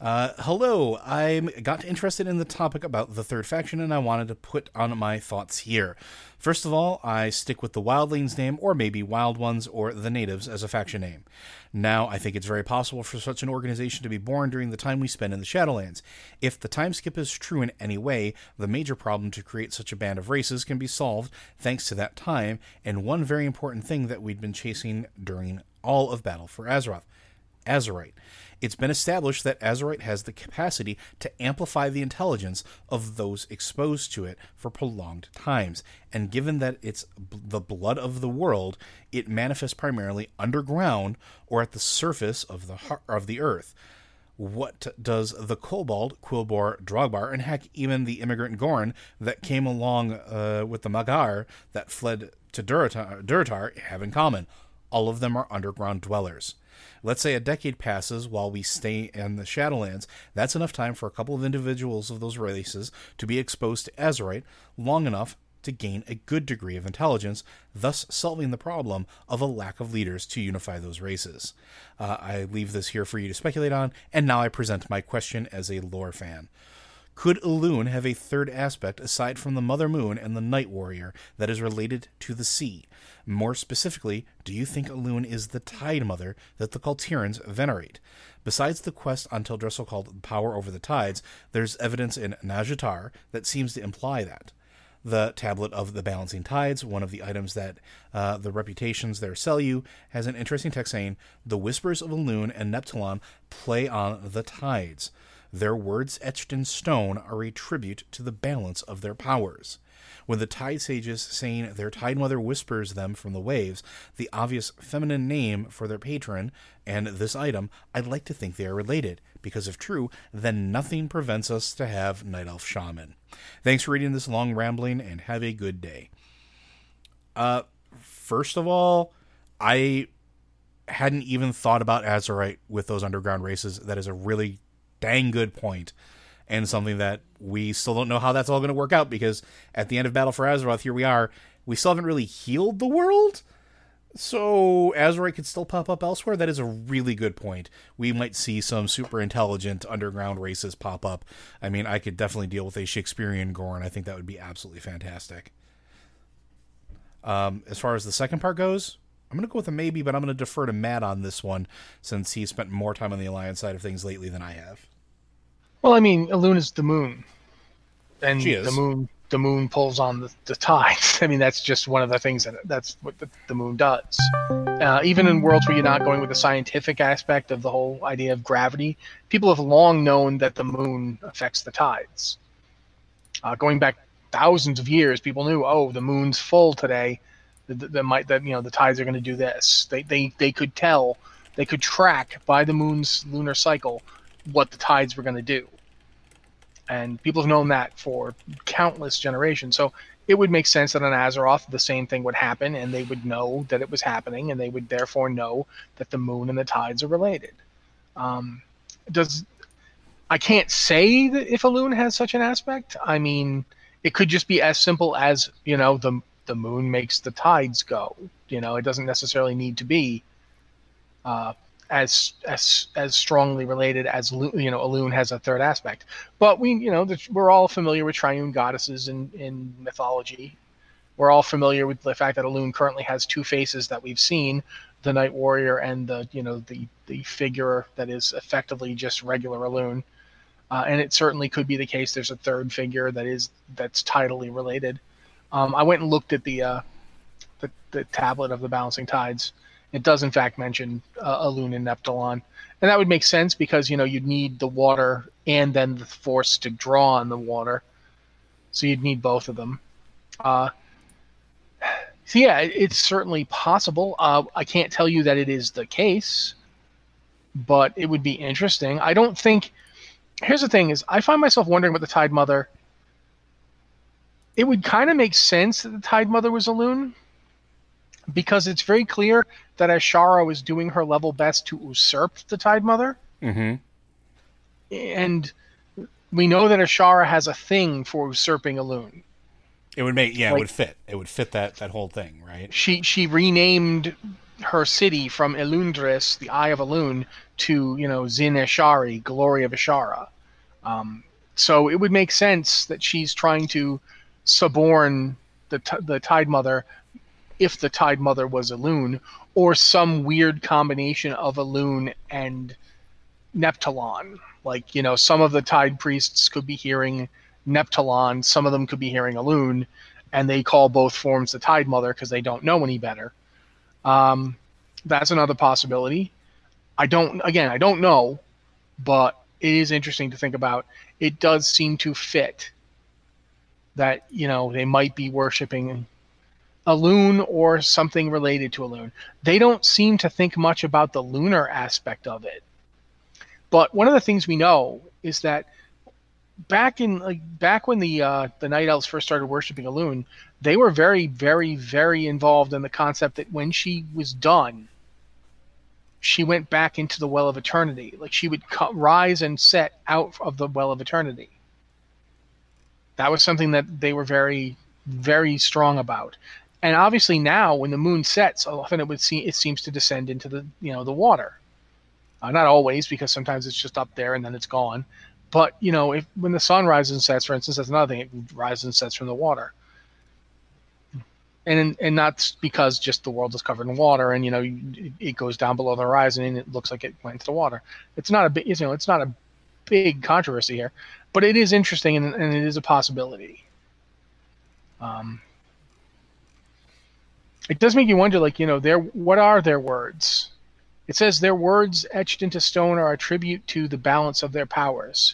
Hello, I got interested in the topic about the third faction, and I wanted to put on my thoughts here. First of all, I stick with the Wildlings name, or maybe Wild Ones, or the Natives as a faction name. Now, I think it's very possible for such an organization to be born during the time we spend in the Shadowlands. If the time skip is true in any way, the major problem to create such a band of races can be solved thanks to that time, and one very important thing that we'd been chasing during all of Battle for Azeroth. Azerite. It's been established that Azerite has the capacity to amplify the intelligence of those exposed to it for prolonged times, and given that it's the blood of the world, it manifests primarily underground or at the surface of the earth. What does the Kobold, Quilboar, Drogbar, and heck, even the immigrant Gorn that came along with the Magar that fled to Durotar have in common? All of them are underground dwellers. Let's say a decade passes while we stay in the Shadowlands. That's enough time for a couple of individuals of those races to be exposed to Azerite long enough to gain a good degree of intelligence, thus solving the problem of a lack of leaders to unify those races. I leave this here for you to speculate on, and now I present my question as a lore fan. Could Elune have a third aspect aside from the Mother Moon and the Night Warrior that is related to the sea? More specifically, do you think Elune is the Tide Mother that the Kultirans venerate? Besides the quest on Teldrassil called Power Over the Tides, there's evidence in Nazjatar that seems to imply that. The Tablet of the Balancing Tides, one of the items that the reputations there sell you, has an interesting text saying, the whispers of Elune and Neptulon play on the tides. Their words etched in stone are a tribute to the balance of their powers. When the Tide Sages saying their Tide Mother whispers them from the waves, the obvious feminine name for their patron, and this item, I'd like to think they are related, because if true, then nothing prevents us to have Night Elf Shaman. Thanks for reading this long rambling, and have a good day. First of all, I hadn't even thought about Azerite with those underground races. That is a really dang good point, and something that we still don't know how that's all going to work out, because at the end of Battle for Azeroth, here we are, we still haven't really healed the world, so Azerite could still pop up elsewhere. That is a really good point. We might see some super intelligent underground races pop up. I mean, I could definitely deal with a Shakespearean Gorn. I think that would be absolutely fantastic. As far as the second part goes, I'm going to go with a maybe, but I'm going to defer to Matt on this one since he spent more time on the Alliance side of things lately than I have. Well, I mean, Elune is the moon, and She is. the moon pulls on the tides. I mean, that's just one of the things that's what the moon does. Even in worlds where you're not going with the scientific aspect of the whole idea of gravity, people have long known that the moon affects the tides. Going back thousands of years, people knew, oh, the moon's full today. The tides are going to do this. They could tell, they could track by the moon's lunar cycle what the tides were going to do. And people have known that for countless generations. So it would make sense that on Azeroth, the same thing would happen, and they would know that it was happening, and they would therefore know that the moon and the tides are related. I can't say that if Elune has such an aspect. I mean, it could just be as simple as, the moon makes the tides go. It doesn't necessarily need to be as strongly related as Elune has a third aspect. But we're all familiar with triune goddesses in mythology. We're all familiar with the fact that Elune currently has two faces that we've seen: the Night Warrior and the figure that is effectively just regular Elune. And it certainly could be the case there's a third figure that's tidally related. I went and looked at the tablet of the Balancing Tides. It does, in fact, mention Elune and Neptulon. And that would make sense because, you'd need the water and then the force to draw on the water. So you'd need both of them. So, yeah, it's certainly possible. I can't tell you that it is the case, but it would be interesting. I don't think... Here's the thing is, I find myself wondering about the Tide Mother. It would kind of make sense that the Tide Mother was Elune, because it's very clear that Ashara was doing her level best to usurp the Tide Mother. Mm-hmm. And we know that Ashara has a thing for usurping Elune. It would make, it would fit. It would fit that whole thing, right? She renamed her city from Elundris, the Eye of Elune, to, Zin Ashari, Glory of Ashara. So it would make sense that she's trying to suborn the Tide Mother, if the Tide Mother was Elune, or some weird combination of Elune and Neptulon. Like, some of the Tide Priests could be hearing Neptulon, some of them could be hearing Elune, and they call both forms the Tide Mother because they don't know any better. That's another possibility. I don't know, but it is interesting to think about. It does seem to fit that, they might be worshiping Elune or something related to Elune. They don't seem to think much about the lunar aspect of it. But one of the things we know is that back when the Night Elves first started worshiping Elune, they were very, very, very involved in the concept that when she was done, she went back into the Well of Eternity. Like, she would rise and set out of the Well of Eternity. That was something that they were very, very strong about. And obviously now, when the moon sets, often it seems to descend into the water. Not always, because sometimes it's just up there and then it's gone. But when the sun rises and sets, for instance, that's another thing. It rises and sets from the water. And not because just the world is covered in water and it goes down below the horizon and it looks like it went into the water. It's not a big controversy here, but it is interesting and it is a possibility. It does make you wonder, what are their words? It says their words etched into stone are a tribute to the balance of their powers.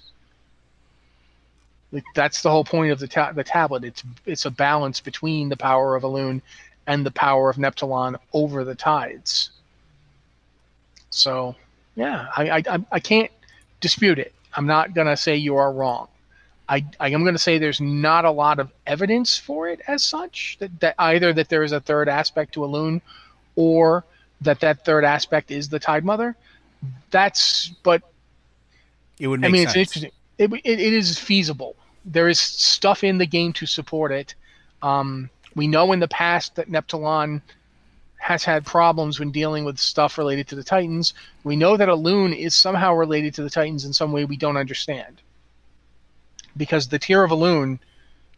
That's the whole point of the tablet. It's a balance between the power of Elune and the power of Neptulon over the tides. So, yeah, I can't dispute it. I'm not going to say you are wrong. I am going to say there's not a lot of evidence for it as such, that either that there is a third aspect to Elune or that third aspect is the Tide Mother. But it would make sense. It's interesting. It is feasible. There is stuff in the game to support it. We know in the past that Neptulon has had problems when dealing with stuff related to the Titans. We know that Elune is somehow related to the Titans in some way we don't understand. Because the Tear of Elune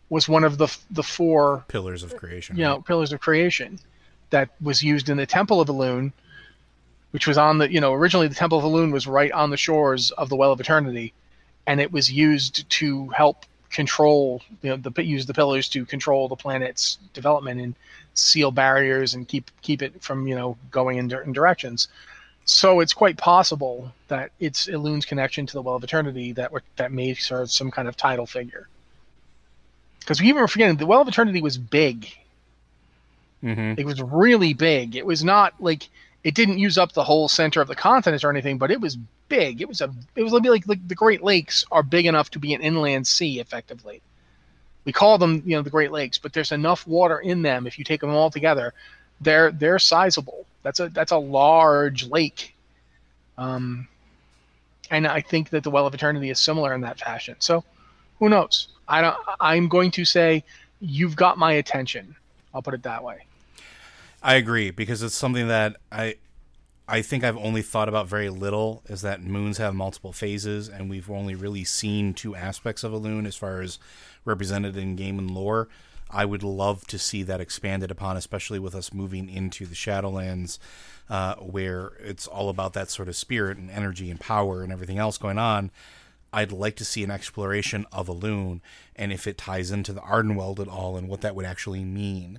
was one of the four pillars of creation. Pillars of creation that was used in the Temple of Elune, which was on the, originally the Temple of Elune was right on the shores of the Well of Eternity, and it was used to help control, use the pillars to control the planet's development and seal barriers and keep it from, going in directions. So it's quite possible that it's Elune's connection to the Well of Eternity that makes her some kind of tidal figure. Because we were forgetting, the Well of Eternity was big. Mm-hmm. It was really big. It was not like, it didn't use up the whole center of the continent or anything, but it was big. It was like the Great Lakes are big enough to be an inland sea, effectively. We call them, the Great Lakes, but there's enough water in them. If you take them all together, they're sizable. That's a large lake, and I think that the Well of Eternity is similar in that fashion. So, who knows? I'm going to say you've got my attention. I'll put it that way. I agree, because it's something that I think I've only thought about very little, is that moons have multiple phases, and we've only really seen two aspects of Elune as far as represented in game and lore. I would love to see that expanded upon, especially with us moving into the Shadowlands, where it's all about that sort of spirit and energy and power and everything else going on. I'd like to see an exploration of Elune, and if it ties into the Ardenweld at all and what that would actually mean.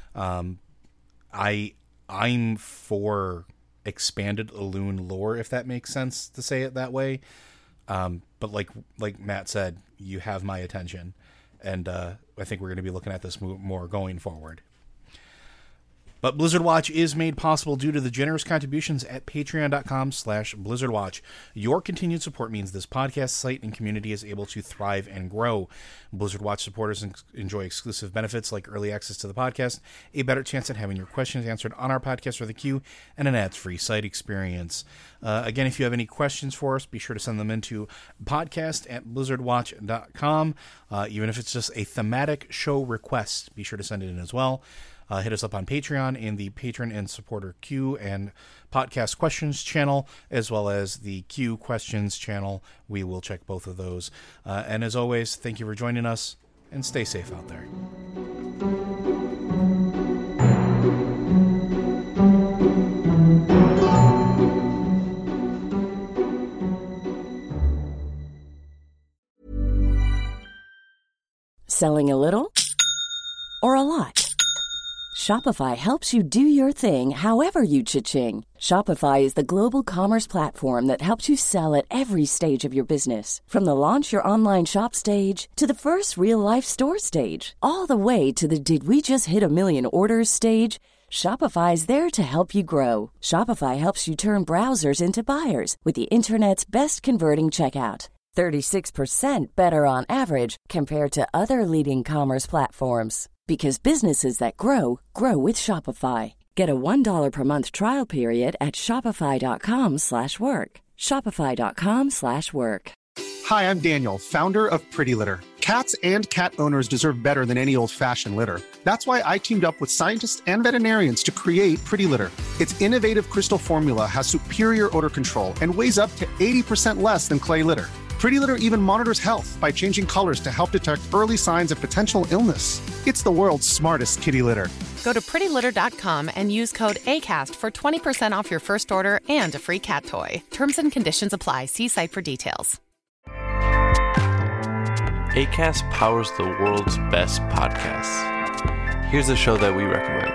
I'm for expanded Elune lore, if that makes sense to say it that way. But like Matt said, you have my attention, and I think we're going to be looking at this more going forward. But Blizzard Watch is made possible due to the generous contributions at patreon.com/BlizzardWatch. Your continued support means this podcast site and community is able to thrive and grow. Blizzard Watch supporters enjoy exclusive benefits like early access to the podcast, a better chance at having your questions answered on our podcast or the queue, and an ads-free site experience. Again, if you have any questions for us, be sure to send them into podcast@blizzardwatch.com. Even if it's just a thematic show request, be sure to send it in as well. Hit us up on Patreon in the Patron and Supporter Q and Podcast Questions channel, as well as the Q Questions channel. We will check both of those. And as always, thank you for joining us, and stay safe out there. Selling a little or a lot? Shopify helps you do your thing however you cha-ching. Shopify is the global commerce platform that helps you sell at every stage of your business. From the launch your online shop stage to the first real-life store stage, all the way to the did we just hit a million orders stage. Shopify is there to help you grow. Shopify helps you turn browsers into buyers with the internet's best converting checkout. 36% better on average compared to other leading commerce platforms. Because businesses that grow, grow with Shopify. Get a $1 per month trial period at shopify.com/work. Shopify.com/work. Hi, I'm Daniel, founder of Pretty Litter. Cats and cat owners deserve better than any old-fashioned litter. That's why I teamed up with scientists and veterinarians to create Pretty Litter. Its innovative crystal formula has superior odor control and weighs up to 80% less than clay litter. Pretty Litter even monitors health by changing colors to help detect early signs of potential illness. It's the world's smartest kitty litter. Go to prettylitter.com and use code ACAST for 20% off your first order and a free cat toy. Terms and conditions apply. See site for details. Acast powers the world's best podcasts. Here's a show that we recommend.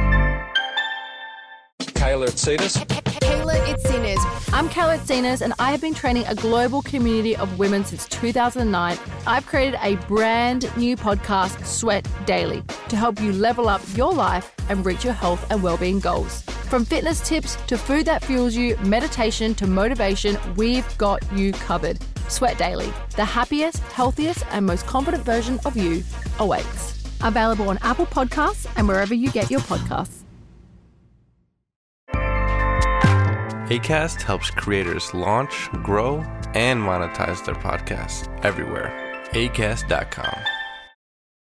Kayla Itsinas. Kayla Itsinas. I'm Kayla Itsinas, and I have been training a global community of women since 2009. I've created a brand new podcast, Sweat Daily, to help you level up your life and reach your health and well-being goals. From fitness tips to food that fuels you, meditation to motivation, we've got you covered. Sweat Daily, the happiest, healthiest, and most confident version of you awaits. Available on Apple Podcasts and wherever you get your podcasts. Acast helps creators launch, grow, and monetize their podcasts everywhere. Acast.com.